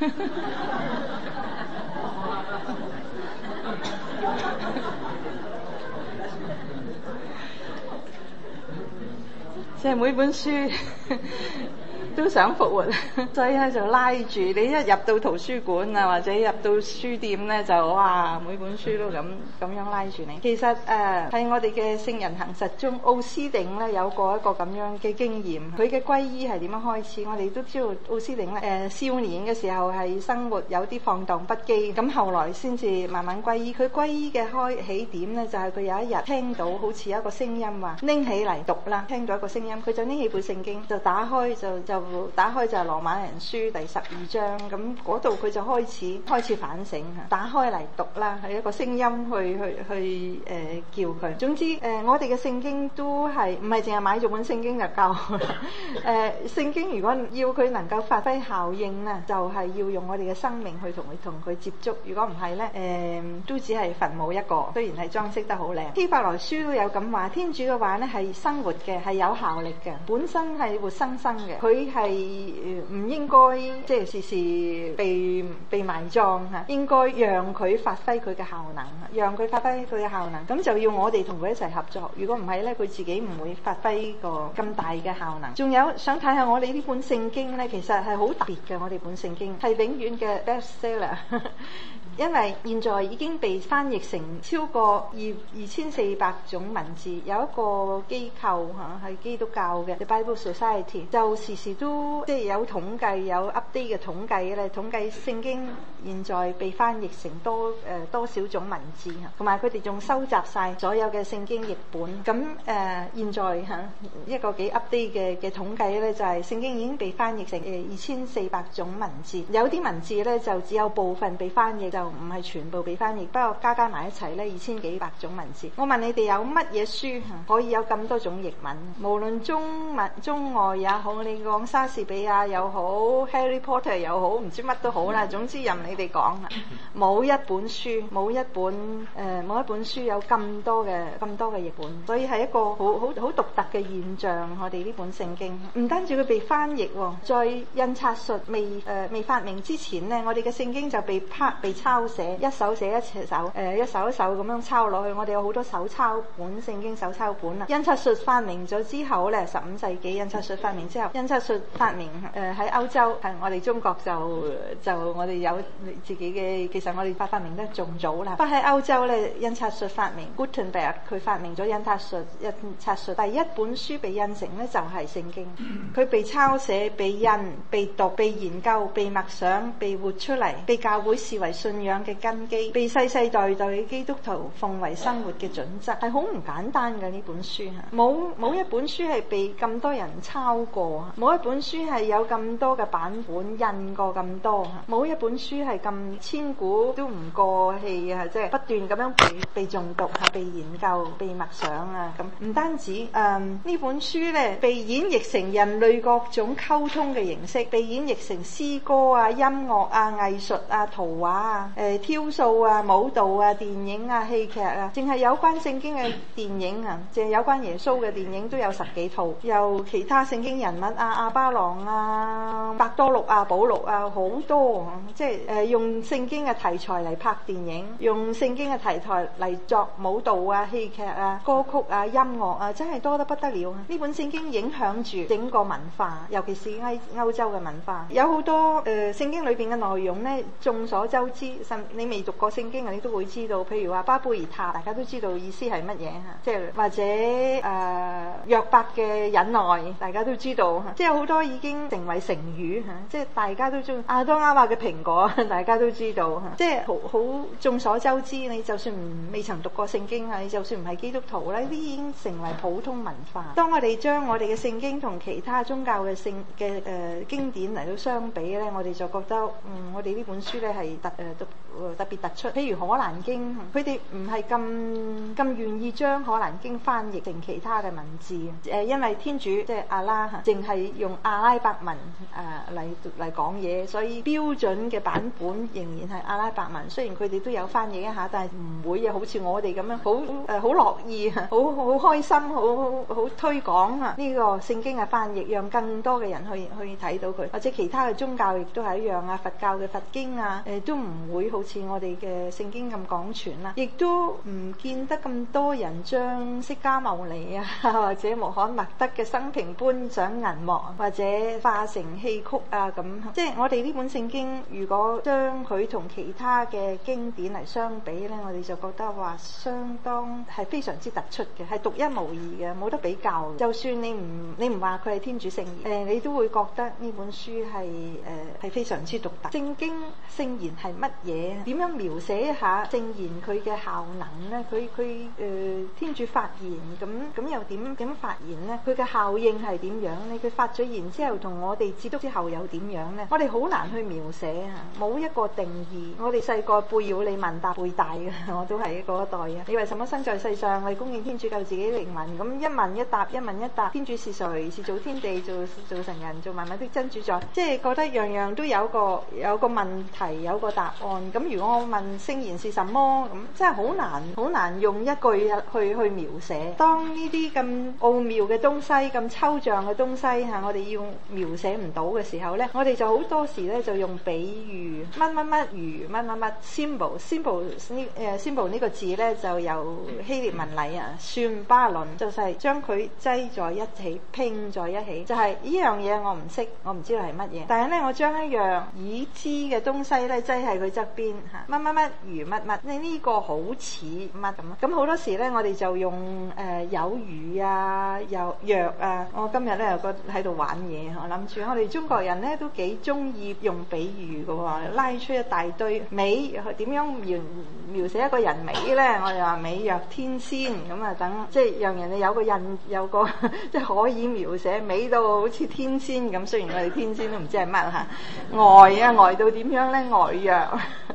即係每本書都想復活，所以咧就拉住你一入到圖書館啊，或者入到書店咧，就哇每本書都咁咁樣拉住你。其實誒喺、呃、我哋嘅聖人行實中，奧斯定咧有過一個咁樣嘅經驗。佢嘅皈依係點樣開始？我哋都知道奧斯定咧誒、呃、少年嘅時候係生活有啲放蕩不羈，咁後來先至慢慢皈依。佢皈依嘅開起點咧就係、是、佢有一日聽到好似有一個聲音話拎起嚟讀啦，聽到一個聲音，佢就拎起本聖經就打開就就。打開就係羅馬人書第十二章，咁嗰度佢就開始開始反省嚇，打開嚟讀啦，係一個聲音去去去誒、呃、叫佢。總之誒、呃，我哋嘅聖經都係唔係淨係買咗本聖經就夠誒、呃？聖經如果要佢能夠發揮效應咧，就係、是、要用我哋嘅生命去同佢同佢接觸。如果唔係咧，誒、呃、都只係墳墓一個，雖然係裝飾得好靚。希伯來書都有咁話，天主嘅話咧係生活嘅，係有效力嘅，本身係活生生嘅，佢係唔應該即係時時被被埋葬嚇，應該讓佢發揮佢嘅效能，讓佢發揮佢嘅效能。咁就要我哋同佢一齊合作。如果唔係咧，佢自己唔會發揮個咁大嘅效能。仲有想睇下我哋呢本聖經咧，其實係好特別嘅。我哋本聖經係永遠嘅 bestseller。因為現在已經被翻譯成超過二二千四百種文字，有一個機構嚇係基督教嘅 The Bible Society，就時時都即係有統計有 update 嘅統計咧，統計聖經現在被翻譯成多誒、呃、多少種文字嚇，同埋佢哋仲收集晒所有嘅聖經譯本。咁誒、呃、現在嚇、啊、一個幾 update 嘅嘅統計咧，就係、是、聖經已經被翻譯成誒二千四百種文字，有啲文字咧就只有部分被翻譯就。 就唔係全部被翻譯，不過加加埋一齊咧二千幾百種文字。我問你哋有乜嘢書可以有咁多種譯文？無論中文中外也好，你講莎士比亞又好 Harry Potter 又好，唔知乜都好啦，總之任你哋講啦。冇一本書冇一本誒冇、呃、一本書有咁多嘅咁多嘅譯本，所以係一個好好好獨特嘅現象。我哋呢本聖經唔單止佢被翻譯，在印刷術未誒、呃、未發明之前呢，我哋嘅聖經就被拍被抄寫，一手寫一手誒、呃、一手一手咁樣抄落去。我哋有好多手抄本聖經手抄本啦。印刷術發明咗之後咧，十五世紀印刷術發明之後，印刷術發明誒喺歐洲，係我哋中國就就我哋有自己嘅，其實我哋發發明得仲早啦。不過喺歐洲咧，印刷術發明 Gutenberg 佢發明咗印刷術，印刷術第一本書被印成咧就係聖經。佢被抄寫、被印、被讀、被研究、被默想、被活出嚟，被教會視為信仰嘅根基，被世世代代嘅基督徒奉為生活嘅準則，係好唔簡單嘅呢本書嚇。冇冇一本書係被咁多人抄過，冇一本書係有咁多嘅版本印過咁多嚇，冇一本書係咁千古都唔過氣啊！即係不斷咁樣被被誦讀嚇、被研究、被默想啊咁。唔單止誒呢、嗯、本書咧，被演繹成人類各種溝通嘅形式，被演繹成詩歌啊、音樂啊、藝術啊、圖畫啊、誒、呃、雕塑啊、舞蹈啊、電影啊、戲劇啊，淨係有關聖經嘅電影啊，淨係有關耶穌嘅電影都有十幾套，有其他聖經人物啊、亞巴郎啊、伯多祿啊、保祿啊，好多啊，即係誒、呃、用聖經嘅題材嚟拍電影，用聖經嘅題材嚟作舞蹈啊、戲劇啊、歌曲啊、音樂啊，真係多得不得了啊！呢本聖經影響住整個文化，尤其是歐歐洲嘅文化，有好多誒、呃、聖經裏邊嘅內容咧，眾所周知，甚你未讀過聖經啊，你都會知道。譬如話巴貝爾塔，大家都知道意思係乜嘢嚇，即係或者誒、呃、約伯嘅忍耐，大家都知道嚇，即係好多已經成為成語嚇，即係大家都中亞當亞話嘅蘋果，大家都知道嚇，即係好好眾所周知。你就算唔未曾讀過聖經啊，你就算唔係基督徒咧，呢啲已經成為普通文化。當我哋將我哋嘅聖經同其他宗教嘅聖嘅誒經典嚟到相比咧，我哋就覺得嗯，我哋呢本書咧係特誒特、呃、特別突出。譬如可蘭經，佢哋唔係咁咁願意將可蘭經翻譯成其他嘅文字誒、呃，因為天主即係阿拉嚇，淨係用阿拉伯文誒嚟嚟講嘢，所以標準嘅版本仍然係阿拉伯文。雖然佢哋都有翻譯一下，但係唔會啊，好似我哋咁樣好誒好樂意啊，好好開心，好好好推廣啊呢個聖經嘅翻譯，讓更多嘅人去去睇到佢。或者其他嘅宗教亦都係一樣啊，佛教嘅佛經啊，誒、呃、都唔會好似我哋嘅聖經咁廣傳啦，亦都唔見得咁多人將釋迦牟尼啊或者穆罕默德嘅生平搬上銀幕，或者化成戲曲啊咁。即係我哋呢本聖經，如果將佢同其他嘅經典嚟相比咧，我哋就覺得話相當係非常之突出嘅，係獨一無二嘅，冇得比較。就算你唔你唔話佢係天主聖言，誒你都會覺得呢本書係誒係非常之獨特。聖經聖言係乜嘢？點樣描寫一下聖言佢嘅效能咧？佢佢誒天主發言咁咁又點點發言咧？佢嘅效應係點樣咧？佢發咗言之後同我哋接觸之後又點樣咧？我哋好難去描寫啊，冇一個定義。我哋細個背要你問答背大嘅，我都係嗰一代啊。你為什麼生在世上？為供應天主救自己靈魂。咁一問一答，一問一答。天主是誰？是造天地、造造成人、造萬物的真主宰。即係覺得樣樣都有個有個問題，有個答案。咁如果我問聖言是什麼，咁真係好難，好難用一句去去描寫。當呢啲咁奧妙嘅東西、咁抽象嘅東西嚇，我哋要描寫唔到嘅時候咧，我哋就好多時咧就用比喻，乜乜乜如乜乜乜 symbol，symbol 呢誒 symbol 呢個字咧就由希臘文嚟啊，算巴倫就係將佢擠在一起，拼在一起，就係呢樣嘢我唔識，我唔知道係乜嘢，但係咧我將一樣已知嘅東西咧擠喺佢側邊嚇，乜乜乜如乜乜，你呢個好似乜咁啊？咁好多時咧我哋就用誒、呃、有如啊，有若啊。我今日咧又個喺度玩嘢，我諗住我哋中國人咧都幾中意用比喻嘅喎，拉出一大堆美，點樣描描寫一個人美咧？我哋話美若天仙咁啊，等即係讓人哋有個印，有個即係可以描寫美到好似天仙咁。雖然我哋天仙都唔知係乜嚇，呆啊呆到點樣咧？呆若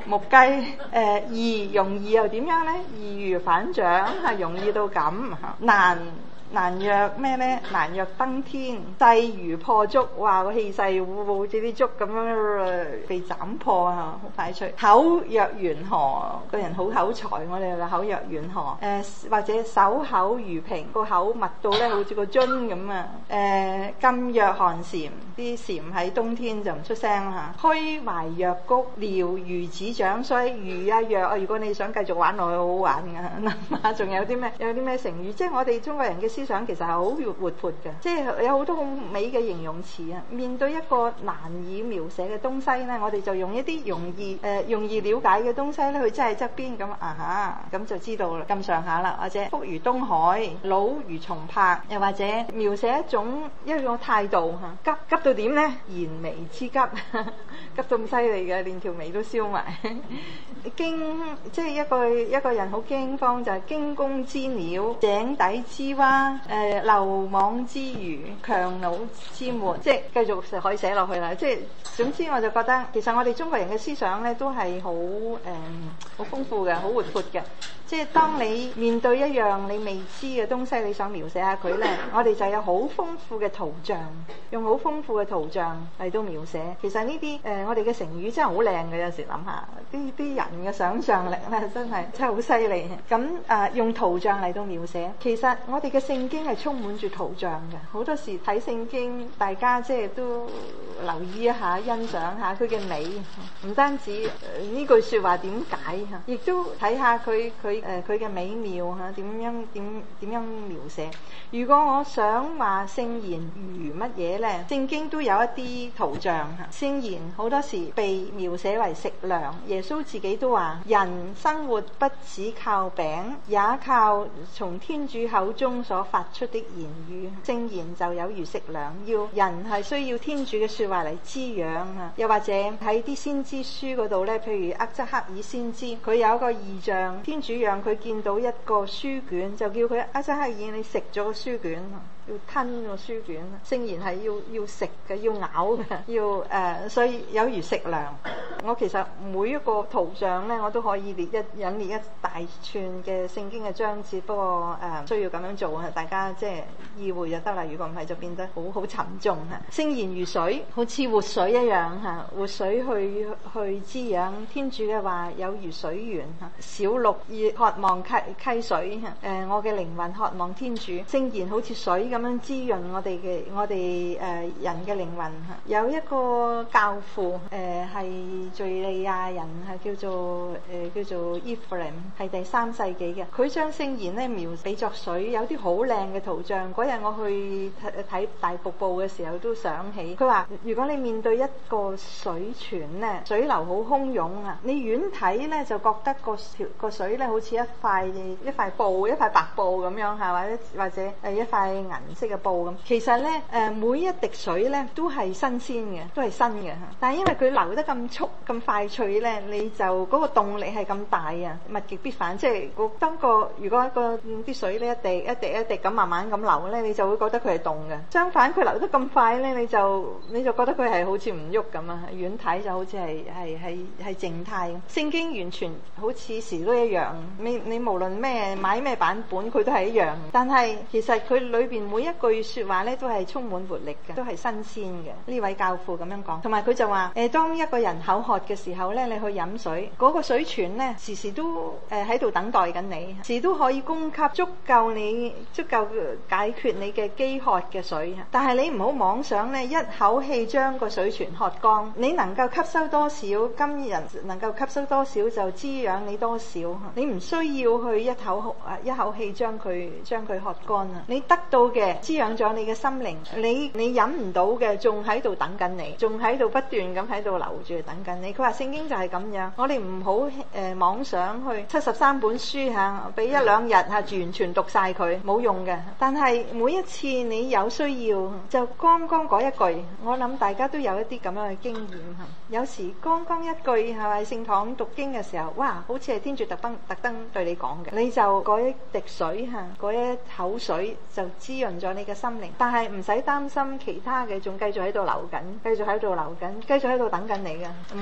木雞。誒、呃、易容易又點樣咧？易如反掌，係容易到咁，難。難若咩咧？難若登天，勢如破竹。哇！個氣勢會好似啲竹咁樣被斬破啊！好快脆。口若懸河，個人好口才，我哋話口若懸河。誒、呃、或者手口如瓶，個口密到咧好似個樽咁啊！誒、呃、噤若寒蟬，啲蟬喺冬天就唔出聲啦嚇。虛懷若谷，撩如指掌。所以如啊若啊，如果你想繼續玩落去，好好玩㗎。諗下仲有啲咩？有啲咩成語？即係我哋中國人嘅思想其實係好活潑嘅，即係有好多好美嘅形容詞啊！面對一個難以描寫嘅東西咧，我哋就用一啲容易誒、呃、容易了解嘅東西咧，佢真係側邊咁啊嚇，咁就知道啦，咁上下啦，或者福如東海，老如松柏，又或者描寫一種一種態度嚇，急急到點咧？燃眉之急，急到咁犀利嘅，連條眉都燒埋。驚即係一個一個人好驚慌，就係、是、驚弓之鳥、井底之蛙、誒、呃、漏網之魚、強弩之末，即係繼續就可以寫落去啦。即係總之我就覺得，其實我哋中國人嘅思想咧都係好誒好豐富嘅，好活潑嘅。即係當你面對一樣你未知嘅東西，你想描寫下佢咧，我哋就有好豐富嘅圖像，用好豐富嘅圖像嚟到描寫。其實呢啲誒我哋嘅成語真係好靚嘅，有時諗下啲啲人嘅想像力咧，真係真係好犀利。咁誒、呃、用圖像嚟到描寫，其實我哋嘅聖經係充滿住圖像嘅。好多時睇聖經，大家即係都留意一下、欣賞下佢嘅美，唔單止呢、呃、句説話點解嚇，亦都睇下佢佢誒佢嘅美妙嚇點樣點點樣描寫。如果我想話聖言如乜嘢咧，聖經都有一啲圖像嚇。聖言好多時被描寫為食糧，耶穌自己都話：人生活不只靠餅，也靠從天主口中所發出的言語。聖言就有如食糧，要人係需要天主嘅説話嚟滋養啊。又或者喺啲先知書嗰度咧，譬如厄則克爾先知，佢有一個異象，天主讓佢見到一個書卷，就叫佢厄則克爾，你食咗個書卷，要吞個書卷。聖言係要要食嘅，要咬嘅，要誒、呃，所以有如食糧。我其實每一個圖像咧，我都可以列一引列一大串嘅聖經嘅章節，不過誒、呃、需要咁樣做啊，大家即係意會就得啦。如果唔係，就變得好好沉重嚇。聖言如水，好似活水一樣嚇，活水去去滋養。天主嘅話有如水源嚇，小鹿熱渴望溪溪水嚇。誒、呃，我嘅靈魂渴望天主。聖言好似水咁樣滋潤我哋嘅我哋誒、呃、人嘅靈魂嚇。有一個教父誒係敍利亞人，係叫做誒、呃、叫做 Ephraim， 係第三世紀嘅。佢將聖言咧描比作水，有啲好靚嘅圖像。嗰日我去睇大瀑布嘅時候都想起，佢話如果你面對一個水泉咧，水流好洶湧啊，你遠睇咧就覺得個條個水咧好似一塊一塊布一塊白布咁樣嚇，或者或者誒一塊銀色嘅布咁。其實咧誒、呃、每一滴水咧都係新鮮嘅，都係新嘅嚇。但係因為佢流得咁速咁快脆咧，你就嗰、嗰個動力係咁大啊，物極必反。即係個當個如果一個啲水咧一滴一滴一滴咁慢慢咁流咧，你就會覺得佢係凍嘅。相反佢流得咁快咧，你就你就覺得佢係好似唔喐咁啊。遠睇就好似係係係係靜態。聖經完全好似時都一樣，你你無論咩買咩版本，佢都係一樣。但係其實佢裏邊每一句説話咧，都係充滿活力嘅，都係新鮮嘅。呢位教父咁樣講，同埋佢就話誒，當一個人口渴嘅時候咧，你去飲水，嗰、嗰個水泉咧時時都誒喺度等待緊你，時都可以供給足夠你足夠解決你嘅飢渴嘅水。但係你唔好妄想咧，一口氣將個水泉喝乾。你能夠吸收多少，今日能夠吸收多少就滋養你多少。你唔需要去一口一口氣將佢將佢喝乾啊！你得到嘅滋養咗你嘅心靈，你你飲唔到嘅仲喺度等緊你，仲喺度不斷咁喺度留住等緊你。佢話聖經就係咁樣，我哋唔好誒妄想去七十三本書嚇，俾一兩日嚇完全讀晒佢，冇用嘅。但係每一次你有需要，就剛剛嗰一句，我諗大家都有一啲咁樣嘅經驗嚇。有時剛剛一句係咪聖堂讀經嘅時候，哇，好似係天主特登特登對你講嘅，你就嗰一滴水嚇，嗰一口水就滋潤咗你嘅心靈。但係唔使擔心其他嘅，仲繼續喺度流緊，繼續喺度流緊，繼續喺度等緊你嘅。唔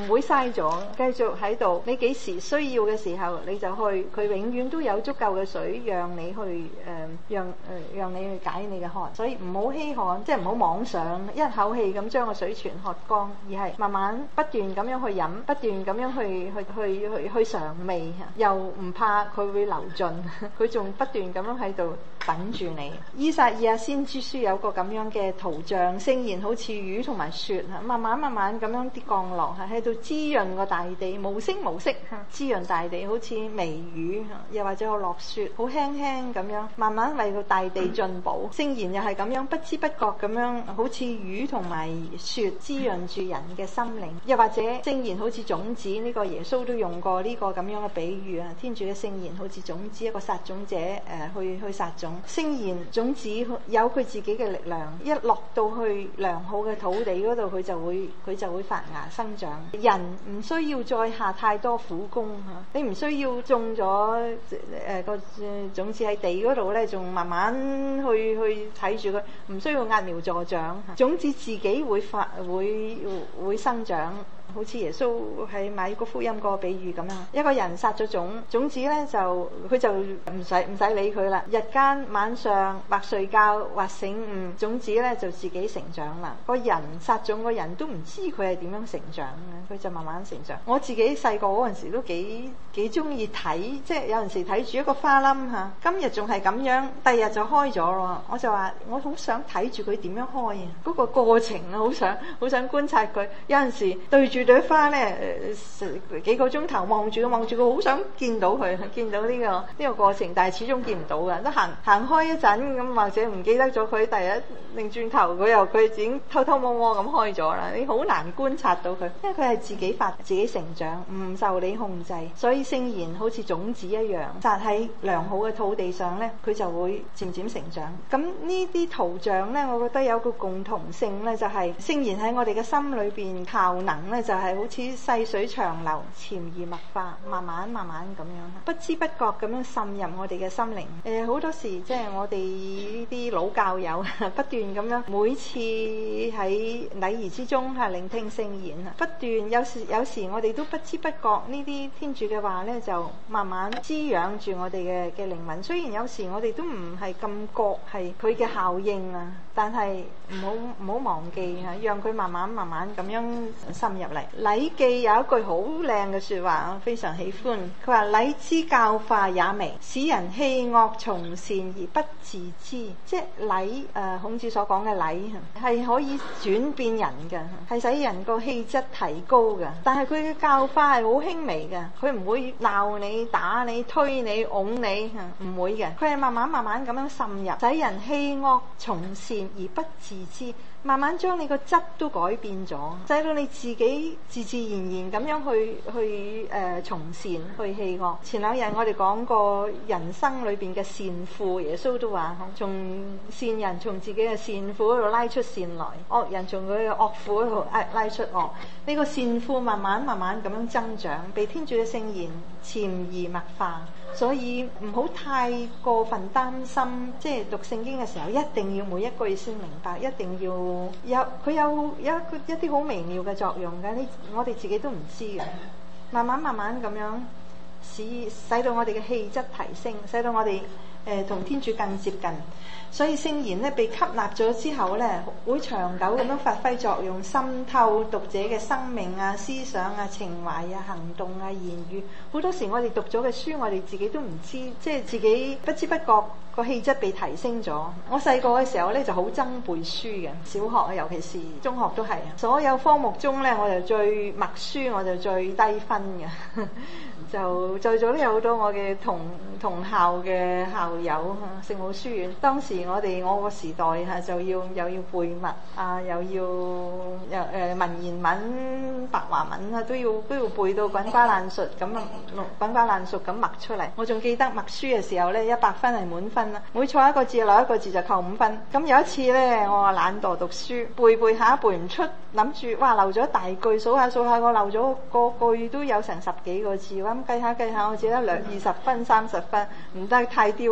唔會嘥咗，繼續喺度。你幾時需要嘅時候你就去，佢永遠都有足夠嘅水讓你去誒、呃，讓誒、呃、讓你去解你嘅渴。所以唔好稀罕，即係唔好妄想一口氣咁將個水泉喝乾，而係慢慢不斷咁樣去飲，不斷咁樣去去去去去嘗味，又唔怕佢會流盡，佢仲不斷咁樣喺度等住你。依撒意亞先知書有個咁樣嘅圖像，聖言好似雨同埋雪，慢慢慢慢咁樣啲降落，喺度滋潤個大地，無聲無息滋潤大地，好似微雨，又或者我落雪，好輕輕咁樣，慢慢為個大地進步。聖言又係咁樣，不知不覺咁樣，好似雨同埋雪滋潤住人嘅心靈。又或者聖言好似種子，呢個耶穌都用過呢個咁樣嘅比喻啊。天主嘅聖言好似種子，一個撒種者誒去去撒種。聖言種子有佢自己嘅力量，一落到去良好嘅土地嗰度，佢就會佢就會發芽生長。人唔需要再下太多苦功嚇，你唔需要種咗誒個種子喺地嗰度咧，仲慢慢去去睇住佢，唔需要揠苗助長。種子自己會發會會生長。好似耶穌喺馬可福音嗰個比喻咁樣，一個人撒咗種，種子咧就佢就唔使唔使理佢啦。日間晚上或睡覺或醒悟，種子咧就自己成長啦。個人撒種個人都唔知佢係點樣成長嘅，佢就慢慢成長。我自己細個嗰陣時都幾幾中意睇，即係有陣時睇住一個花冧嚇，今日仲係咁樣，第二日就開咗咯。我就話我好想睇住佢點樣開啊，嗰個過程啊，好想好想觀察佢。有陣時對住朵花咧，誒幾個鐘頭望住佢，望住佢，好想見到佢，見到呢個呢個過程，但係始終見唔到嘅。都行行開一陣咁，或者唔記得咗佢，第一擰轉頭佢又佢已經偷偷摸摸咁開咗啦。你好難觀察到佢，因為佢係自己發自己成長，唔受你控制。所以聖言好似種子一樣，撒喺良好嘅土地上咧，佢就會漸漸成長。咁呢啲圖像咧，我覺得有個共同性咧，就係聖言喺我哋嘅心裏邊效能咧，就係好似細水長流，潛移默化，慢慢慢慢咁樣，不知不覺咁樣滲入我哋嘅心靈。誒、呃，好多時即係我哋呢啲老教友不斷咁樣，每次喺禮儀之中係聆聽聖言啊，不斷有時有時我哋都不知不覺呢啲天主嘅話咧，就慢慢滋養住我哋嘅嘅靈魂。雖然有時我哋都唔係咁覺係佢嘅效應啊，但係唔好唔好忘記嚇，讓佢慢慢慢慢咁樣滲入嚟。禮記有一句好靚嘅説話，我非常喜歡。佢話：禮之教化也微，使人棄惡從善而不自知。即係禮誒、呃，孔子所講嘅禮係可以轉變人嘅，係使人個氣質提高嘅。但係佢嘅教化係好輕微嘅，佢唔會鬧你、打你、推你、擁你，唔會嘅。佢係慢慢慢慢咁樣滲入，使人棄惡從善而不自知。慢慢將你個質都改變咗，使到你自己自自然然咁樣去去誒、呃、從善去棄惡。前兩日我哋講過人生裏邊嘅善負，耶穌都話從善人從自己嘅善負嗰度拉出善來，惡人從佢嘅惡負嗰度拉拉出惡。呢、這個善負慢慢慢慢咁樣增長，被天主嘅聖言潛移默化。所以唔好太過分擔心，即係讀聖經嘅時候一定要每一句先明白，一定要有佢有有一啲好微妙嘅作用嘅，呢我哋自己都唔知嘅。慢慢慢慢咁樣使使到我哋嘅氣質提升，使到我哋誒同天主更接近。所以聖言咧被吸納咗之後咧，會長久咁樣發揮作用，滲透讀者嘅生命啊、思想啊、情懷啊、行動啊、言語。好多時我哋讀咗嘅書，我哋自己都唔知，即係自己不知不覺個氣質被提升咗。我細個嘅時候咧就好憎背書嘅，小學啊，尤其是中學都係啊。所有科目中咧，我就最默書，我就最低分嘅。就在座都有好多我嘅同同校嘅校友聖母書院。當時我哋我個時代嚇就要又要背默啊，又要又誒、呃、文言文、白話文啊，都要都要背到滾瓜爛熟咁啊，滾瓜爛熟咁默出嚟。我仲記得默書嘅時候咧，一百分係滿分啦，每錯一個字漏一個字就扣五分。咁有一次咧，我話懶惰讀書，背背下背唔出，諗住哇漏咗大句，數下數下我漏咗個句都有成十幾個字。咁計下計下，我只得兩二十分、三十分，唔得，太丟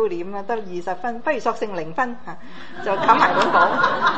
焦點啊，得二十分，不如索性零分嚇，就冚埋本簿，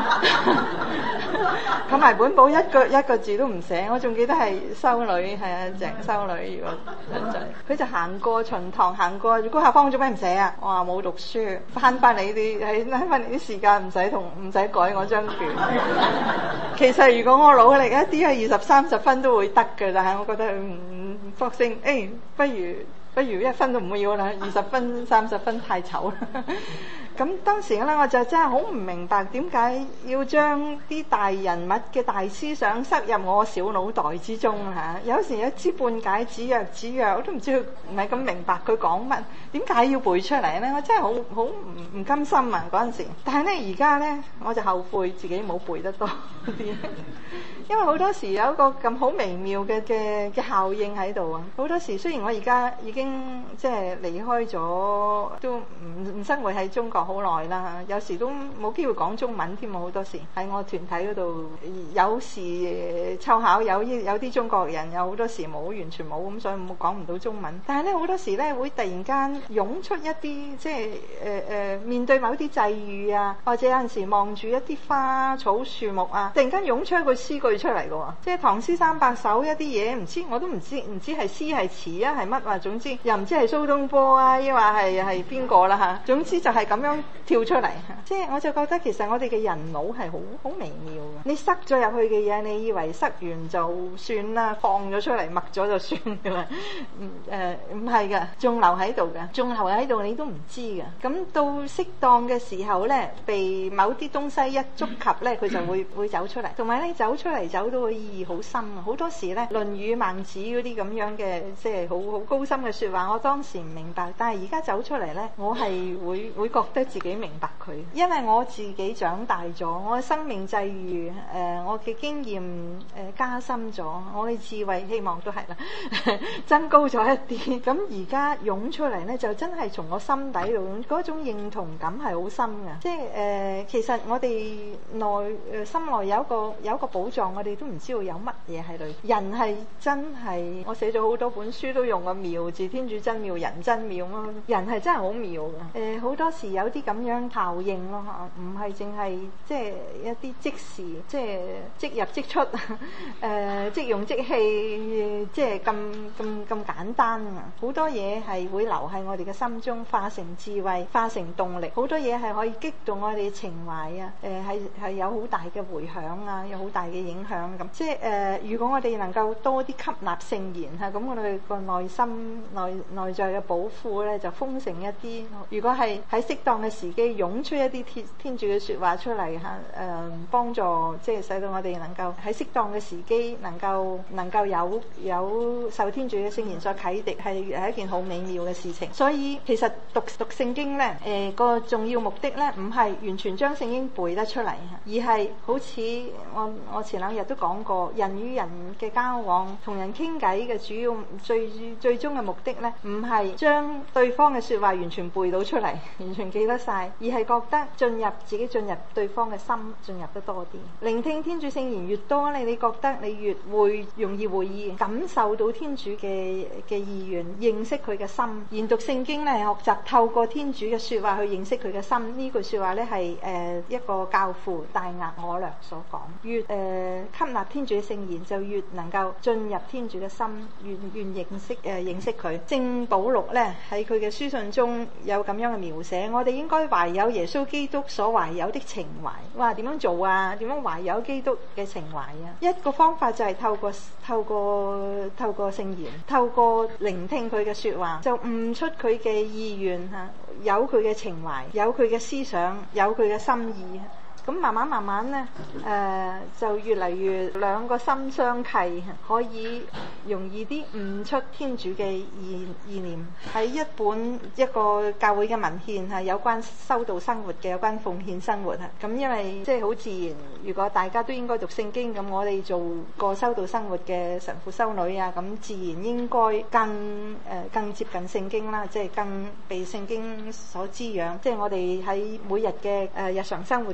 冚埋本簿一個一個字都唔寫。我仲記得係修女，係啊，鄭修女，如果佢就行過巡堂，行過高下方做咩唔寫啊？我話冇讀書，慳翻你啲喺慳翻你啲時間，唔使同唔使改我張卷。其實如果我努力一啲，係二十三十分都會得嘅，但係我覺得唔索性，誒、哎，不如不如一分都唔會要啦，二十分三十分太醜啦。咁當時咧，我就真係好唔明白點解要將啲大人物嘅大思想塞入我小腦袋之中嚇。有時一知半解，子曰子曰，我都唔知佢唔係咁明白佢講乜，點解要背出嚟咧？我真係好好唔唔甘心啊嗰陣時。但係咧而家咧，我就後悔自己冇背得多啲，因為好多時有一個咁好微妙嘅嘅嘅效應喺度啊。好多時雖然我而家已經即係離開咗，都唔唔生活喺中國好耐啦，有時都冇機會講中文添啊！好多時喺我團體嗰度，有時湊巧有有啲中國人，有好多時冇，完全冇咁，所以冇講唔到中文。但係咧好多時咧會突然間湧出一啲即係誒誒面對某啲際遇啊，或者有陣時望住一啲花草樹木啊，突然間湧出一句詩句出嚟嘅喎，即係唐詩三百首一啲嘢，唔知我都唔知唔知係詩係詞啊係乜啊，總之又唔知係蘇東坡啊，抑或係係邊個啦嚇，總之就係咁樣跳出嚟，即係我就覺得其實我哋嘅人腦係好好微妙嘅。你塞咗入去嘅嘢，你以為塞完就算啦，放咗出嚟默咗就算㗎啦。嗯誒唔係㗎，仲留喺度㗎，仲留喺度你都唔知㗎。咁到適當嘅時候咧，被某啲東西一觸及咧，佢就會會走出嚟。同埋咧走出嚟走到嘅意義好深啊！好多時咧《論語》《孟子》嗰啲咁樣嘅即係好好高深嘅説話，我當時唔明白，但係而家走出嚟咧，我係會會覺得自己明白佢，因為我自己長大咗，我嘅生命際遇，誒、呃，我嘅經驗誒、呃、加深咗，我嘅智慧希望都係啦，增高咗一啲。咁而家湧出嚟咧，就真係從我心底度嗰種認同感係好深嘅。即係誒、呃，其實我哋內誒心內有一個有一個寶藏，我哋都唔知道有乜嘢喺裏。人係真係，我寫咗好多本書都用個妙字，天主真妙，人真妙啊！人係真係好妙嘅。誒、呃，好多時有啲咁樣效應咯嚇，唔係淨係即係一啲即時，即係即入即出，誒、呃、即用即棄，即係咁咁咁簡單啊！好多嘢係會留喺我哋嘅心中，化成智慧，化成動力。好多嘢係可以激動我哋嘅情懷啊！誒係係有好大嘅迴響啊，有好大嘅影響咁。即係誒、呃，如果我哋能夠多啲吸納聖言嚇，咁我哋個內心內內在嘅寶庫咧就豐盛一啲。如果係喺適當嘅時機湧出一啲天天主嘅説話出嚟嚇，誒、呃、幫助即係使到我哋能夠喺適當嘅時機能夠能夠有有受天主嘅聖言所啟迪，係係一件好美妙嘅事情。所以其實讀讀聖經咧，誒、呃、個重要目的咧唔係完全將聖經背得出嚟，而係好似我我前兩日都講過，人與人嘅交往，同人傾偈嘅主要最最終嘅目的咧，唔係將對方嘅説話完全背到出嚟，完全記得晒，而係覺得進入自己進入對方嘅心，進入得多啲。聆聽天主聖言越多咧，你覺得你越會容易會意，感受到天主嘅嘅意願，認識佢嘅心。研讀聖經咧，學習透過天主嘅説話去認識佢嘅心。呢句説話咧係誒一個教父大額我略所講。越誒、呃、吸納天主嘅聖言，就越能夠進入天主嘅心，越越認識誒、呃、認識佢。聖保祿咧喺佢嘅書信中有咁樣嘅描寫，我哋應該懷有耶穌基督所懷有的情懷。哇，點樣做啊？點樣懷有基督嘅情懷啊？一個方法就係透過透過透過聖言，透過聆聽佢嘅説話，就悟出佢嘅意願嚇，有佢嘅情懷，有佢嘅思想，有佢嘅心意。咁慢慢慢慢咧，誒、呃、就越嚟越兩個心相契，可以容易啲悟出天主嘅意意念。喺一本一個教會嘅文獻係有關修道生活嘅，有關奉獻生活啊。咁因為即係好自然，如果大家都應該讀聖經，咁我哋做過修道生活嘅神父修女啊，咁自然應該更誒、呃、更接近聖經啦，即係更被聖經所滋養。即係我哋喺每日嘅誒日常生活嗰度都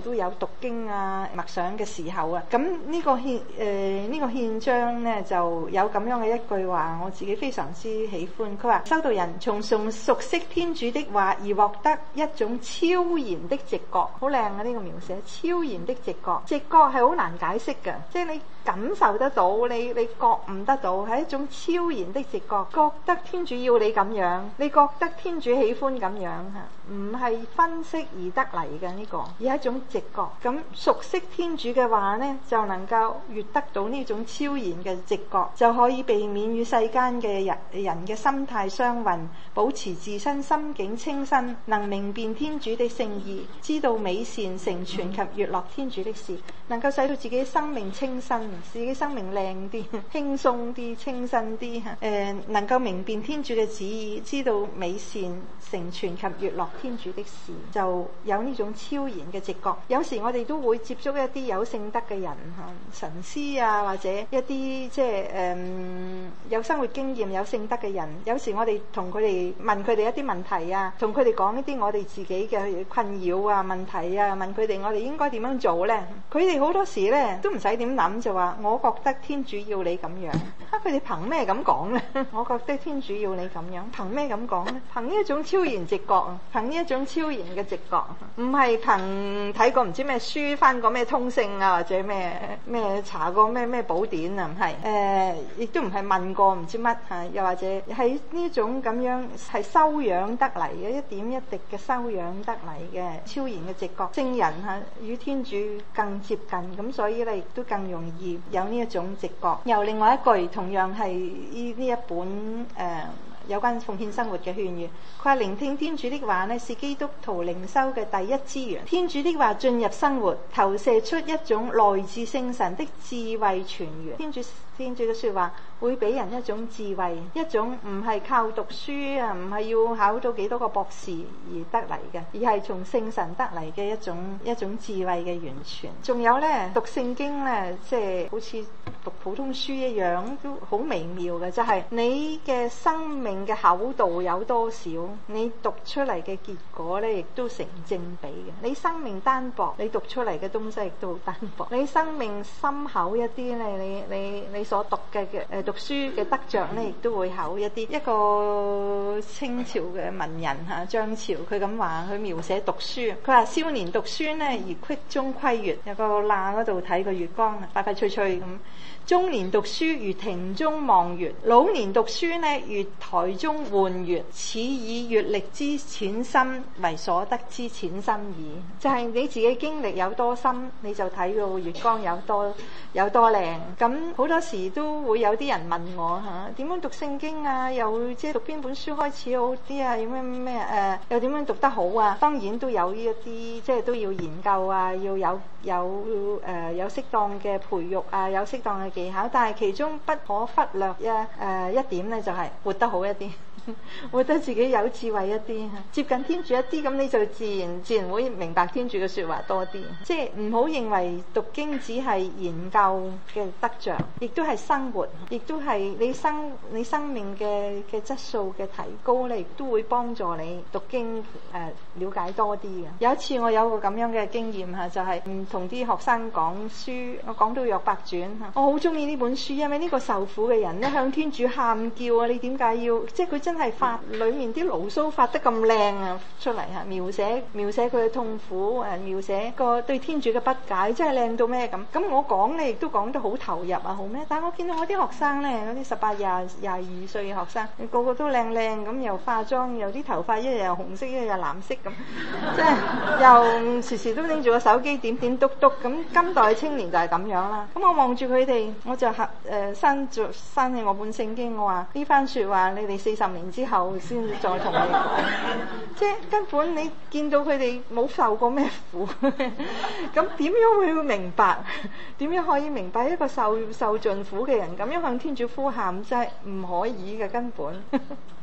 都有讀經啊、默想嘅時候啊。咁呢個憲誒呢個憲章咧就有咁樣嘅一句話，我自己非常之喜歡。佢話修道人從從熟悉天主的話而獲得一種超然的直覺，好靚啊！呢個描寫超然的直覺，直覺係好難解釋嘅，即係你感受得到，你你覺悟得到，係一種超然的直覺，覺得天主要你咁樣，你覺得天主喜歡咁樣嚇，唔係分析而得嚟嘅呢個，而係一種直覺。咁熟悉天主嘅話呢，就能夠越得到呢種超然嘅直覺，就可以避免與世間嘅人人嘅心態相混，保持自身心境清新，能明辨天主的聖意，知道美善成全及悅樂天主的事，能夠使到自己生命清新，自己生命靚啲、輕鬆啲、清新啲嚇。誒、呃，能夠明辨天主嘅旨意，知道美善成全及悅樂天主的事，就有呢種超然嘅直覺。有時我哋都會接觸一啲有聖德嘅人嚇，神師啊，或者一啲即係誒有生活經驗、有聖德嘅人。有時我哋同佢哋問佢哋一啲問題啊，同佢哋講一啲我哋自己嘅困擾啊、問題啊，問佢哋我哋應該點樣做呢？佢哋好多時呢都唔使點諗就話，我覺得天主要你咁樣。嚇，佢哋憑咩咁講呢？我覺得天主要你咁樣，憑咩咁講呢？憑呢一種超然直覺啊，憑呢一種超然嘅直覺，唔係憑睇過唔知咩書、翻過咩通勝啊，或者咩咩查過咩咩寶典啊，唔係誒，亦都唔係問過唔知乜嚇，又或者係呢種咁樣係修養得嚟嘅一點一滴嘅修養得嚟嘅超然嘅直覺，聖人嚇與天主更接近，咁所以咧亦都更容易有呢一種直覺。又另外一句同樣係呢呢一本誒、呃有關奉獻生活嘅勸喻，佢話聆聽天主的話呢，是基督徒靈修嘅第一資源。天主的話進入生活，投射出一種來自聖神的智慧泉源。天主天主嘅說話會俾人一種智慧，一種唔係靠讀書啊，唔係要考到幾多個博士而得嚟嘅，而係從聖神得嚟嘅一種一種智慧嘅源泉。仲有呢，讀聖經呢，即係好似讀普通書一樣，都好微妙嘅，就係你嘅生命嘅厚度有多少，你讀出嚟嘅結果咧，亦都成正比嘅。你生命單薄，你讀出嚟嘅東西亦都好單薄。你生命深厚一啲咧，你你你所讀嘅嘅誒讀書嘅得着咧，亦都會厚一啲。一個清朝嘅文人嚇張潮，佢咁話，佢描寫讀書，佢話少年讀書咧，而隙中窺月，有個罅嗰度睇個月光，快快脆脆咁。中年讀書如庭中望月，老年讀書呢如台中玩月，此以閱歷之淺深為所得之淺深矣。就係、是、你自己經歷有多深，你就睇到月光有多有多靚。咁好多時都會有啲人問我嚇，點樣讀聖經啊？又即係讀邊本書開始好啲啊？有咩咩誒？又點樣讀得好啊？當然都有呢一啲，即係都要研究啊，要有有誒、呃、有適當嘅培育啊，有適當嘅技巧。但係其中不可忽略一誒、呃、一點咧，就係、是、活得好一啲。活得自己有智慧一啲，接近天主一啲，咁你就自然自然會明白天主嘅說話多啲。即係唔好認為讀經只係研究嘅得着，亦都係生活，亦都係你生你生命嘅嘅質素嘅提高咧，亦都會幫助你讀經誒、呃、了解多啲嘅。有一次我有個咁樣嘅經驗嚇，就係唔同啲學生講書，我講到《約伯傳》嚇，我好中意呢本書，因為呢個受苦嘅人咧向天主喊叫啊！你點解要即係佢真係發裏面啲牢騷發得咁靚啊出嚟嚇，描寫描寫佢嘅痛苦誒，描寫個對天主嘅不解，真係靚到咩咁。咁我講咧亦都講得好投入啊，好咩？但係我見到我啲學生咧，嗰啲十八廿廿二歲嘅學生，個個都靚靚咁，又化妝，又啲頭髮一日又紅色，一日又藍色咁，即係又時時都拎住個手機點點篤篤咁。今代青年就係咁樣啦。咁我望住佢哋，我就合誒閂住閂起我本聖經，我話呢番説話，你哋四十年之後先再同你講，即係根本你見到佢哋冇受過咩苦，咁點樣會明白？點樣可以明白一個受受盡苦嘅人咁樣向天主呼喊？真係唔可以嘅根本。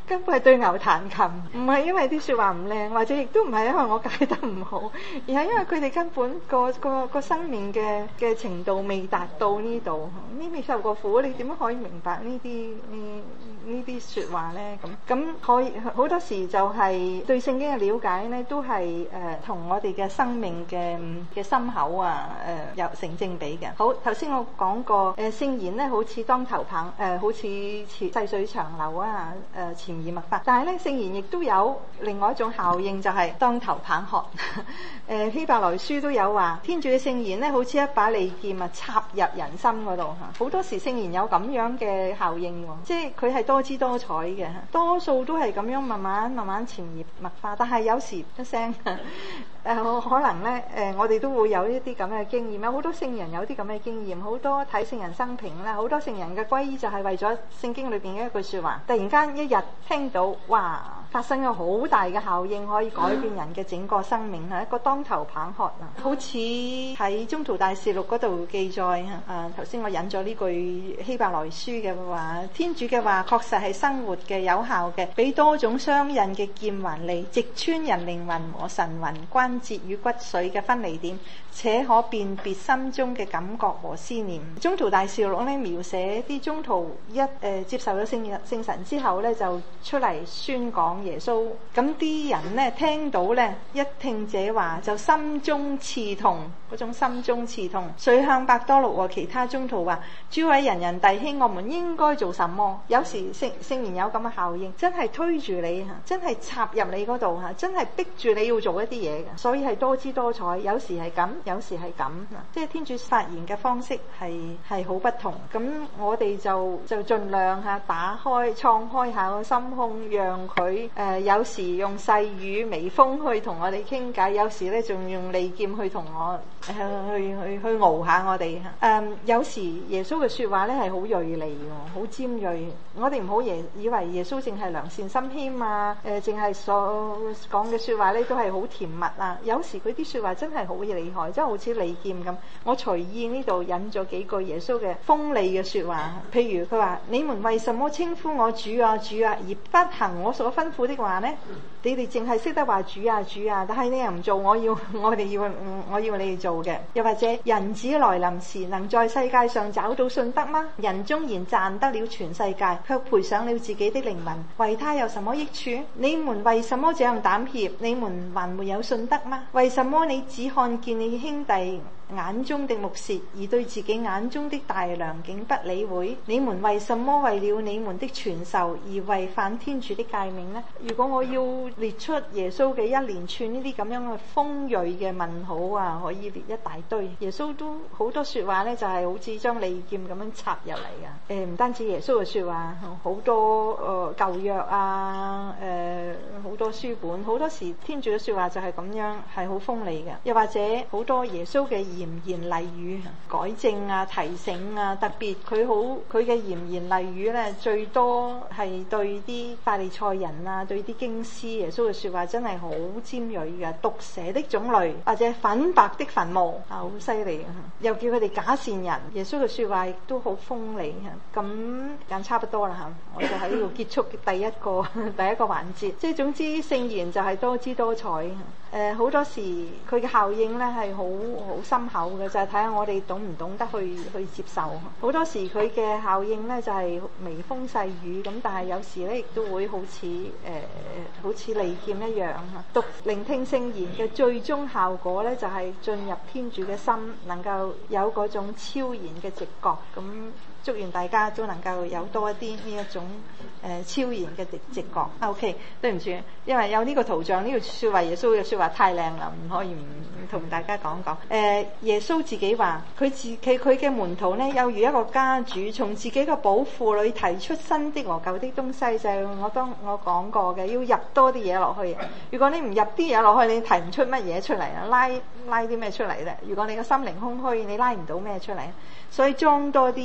根本係對牛彈琴，唔係因為啲說話唔靚，或者亦都唔係因為我解得唔好，而係因為佢哋根本個個個生命嘅嘅程度未達到呢度，呢未受過苦，你點樣可以明白呢啲呢呢啲說話呢？咁咁可以好多時就係對聖經嘅了解呢，都係誒同我哋嘅生命嘅嘅心口啊誒有成正比嘅。好，頭先我講過誒聖言呢，好似當頭棒誒、呃，好似細水長流啊誒潛移默化，但係咧聖言亦都有另外一種效應，就係當頭棒喝。誒希伯來書都有話，天主嘅聖言咧，好似一把利劍啊，插入人心嗰度嚇。好多時聖言有咁樣嘅效應喎，即係佢係多姿多彩嘅，多數都係咁樣慢慢慢慢潛移默化。但係有時一聲誒、呃，可能咧誒、呃，我哋都會有一啲咁嘅經驗。有好多聖人有啲咁嘅經驗，好多睇聖人生平啦，好多聖人嘅皈依就係為咗聖經裏邊嘅一句説話，突然間一日聽到，哇！發生咗好大嘅效應，可以改變人嘅整個生命，係一個當頭棒喝啊！好似喺《宗徒大事錄》嗰度記載啊，頭先我引咗呢句希伯來書嘅話，天主嘅話確實係生活嘅、有效嘅，比多種相印嘅劍還利，直穿人靈魂和神魂、關節與骨髓嘅分離點，且可辨別心中嘅感覺和思念。《宗徒大事錄》咧描寫啲宗徒一誒、呃、接受咗聖聖神之後咧，就出嚟宣講耶穌，咁啲人咧聽到咧一聽這話就心中刺痛，嗰種心中刺痛，遂向伯多祿和其他宗徒話：諸位仁人弟兄，我們應該做什麼？有時聖聖言有咁嘅效應，真係推住你嚇，真係插入你嗰度嚇，真係逼住你要做一啲嘢嘅，所以係多姿多彩。有時係咁，有時係咁，即係天主發言嘅方式係係好不同。咁我哋就就盡量嚇打開、敞開下個心胸，讓佢。誒、呃、有時用細語微風去同我哋傾偈，有時咧仲用利劍去同我、呃、去去去熬下我哋嚇。誒、呃、有時耶穌嘅説話咧係好銳利喎，好尖鋭。我哋唔好耶以為耶穌淨係良善心謙啊，誒淨係所講嘅説話咧都係好甜蜜啊。有時佢啲説話真係好厲害，真係好似利劍咁。我隨意呢度引咗幾句耶穌嘅鋒利嘅説話，譬如佢話：你們為什麼稱呼我主啊主啊，而不行我所吩咐的話呢？你哋淨係識得話主啊主啊，但係你又唔做我要我哋要我要你哋做嘅。又或者人子來臨時，能在世界上找到信德嗎？人縱然賺得了全世界，卻賠上了自己的靈魂，為他有什麼益處？你們為什麼這樣膽怯？你們還沒有信德嗎？為什麼你只看見你兄弟眼中的木屑，而對自己眼中的大梁竟不理會？你們為什麼為了你們的傳授而違反天主的誡命呢？如果我要列出耶穌嘅一連串呢啲咁樣嘅鋒銳嘅問號啊，可以列一大堆。耶穌都好多說話呢，就係、是、好似將利劍咁樣插入嚟嘅。誒，唔單止耶穌嘅說話，好多誒、呃、舊約啊，誒、呃、好多書本，好多時天主嘅說話就係咁樣，係好鋒利嘅。又或者好多耶穌嘅嚴言厲語、改正啊、提醒啊，特別佢好佢嘅嚴言厲語咧，最多係對啲法利賽人啊，對啲經師，耶穌嘅說話真係好尖銳嘅，毒蛇的種類或者粉白的墳墓啊，好犀利啊！又叫佢哋假善人，耶穌嘅說話亦都好鋒利啊！咁時間差不多啦吓，我就喺呢度結束第一個第一個環節。即係總之聖言就係多姿多彩。誒、呃、好多時佢嘅效應咧係好好深厚嘅，就係睇下我哋懂唔懂得去去接受。好多時佢嘅效應咧就係、是、微風細雨咁，但係有時咧亦都會好似誒、呃、好似利劍一樣嚇。讀聆聽聖言嘅最終效果咧就係、是、進入天主嘅心，能夠有嗰種超然嘅直覺。咁祝願大家都能夠有多一啲呢一種誒、呃、超然嘅直直覺。OK， 對唔住，因為有呢個圖像，呢、這個説話耶穌嘅説話太靚啦，唔可以唔同大家講講。誒、呃，耶穌自己話佢自佢佢嘅門徒呢，有如一個家主，從自己嘅寶庫裏提出新的和舊的東西，就係、我當我講過嘅，要入多啲嘢落去。如果你唔入啲嘢落去，你提唔出乜嘢出嚟啊？拉拉啲咩出嚟咧？如果你個心靈空虛，你拉唔到咩出嚟，所以裝多啲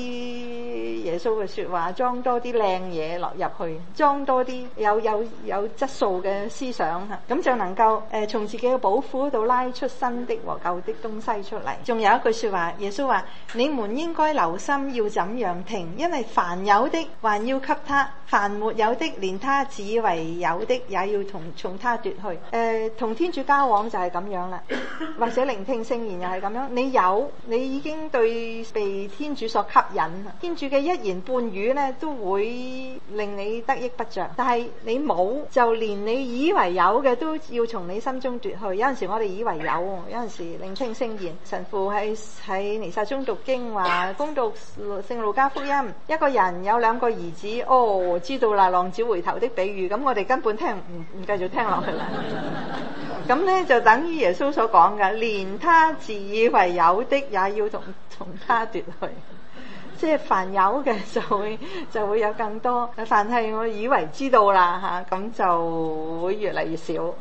耶穌嘅說話，裝多啲靚嘢落入去，裝多啲有有有質素嘅思想吓，咁就能夠誒從自己嘅寶庫度拉出新的和舊的東西出嚟。仲有一句說話，耶穌話：你們應該留心要怎樣停，因為凡有的還要給他，凡沒有的連他自以為有的也要從從他奪去。誒、呃，同天主交往就係咁樣啦，或者聆聽聖言又係咁樣。你有，你已經對被天主所吸引，天主嘅一言半語咧都會令你得益不着。但係你冇，就連你以為有嘅都要從你心中奪去。有陣時我哋以為有，有陣時聆聽聖言，神父喺喺彌撒中讀經話，恭讀聖路加福音，一個人有兩個兒子，哦，知道啦，浪子回頭的比喻，咁我哋根本聽唔唔繼續聽落去啦。咁咧就等於耶穌所講嘅，連他自以為有的也要同從他奪去。即係凡有嘅就會就會有更多，凡係我以為知道啦吓，咁就會越嚟越少。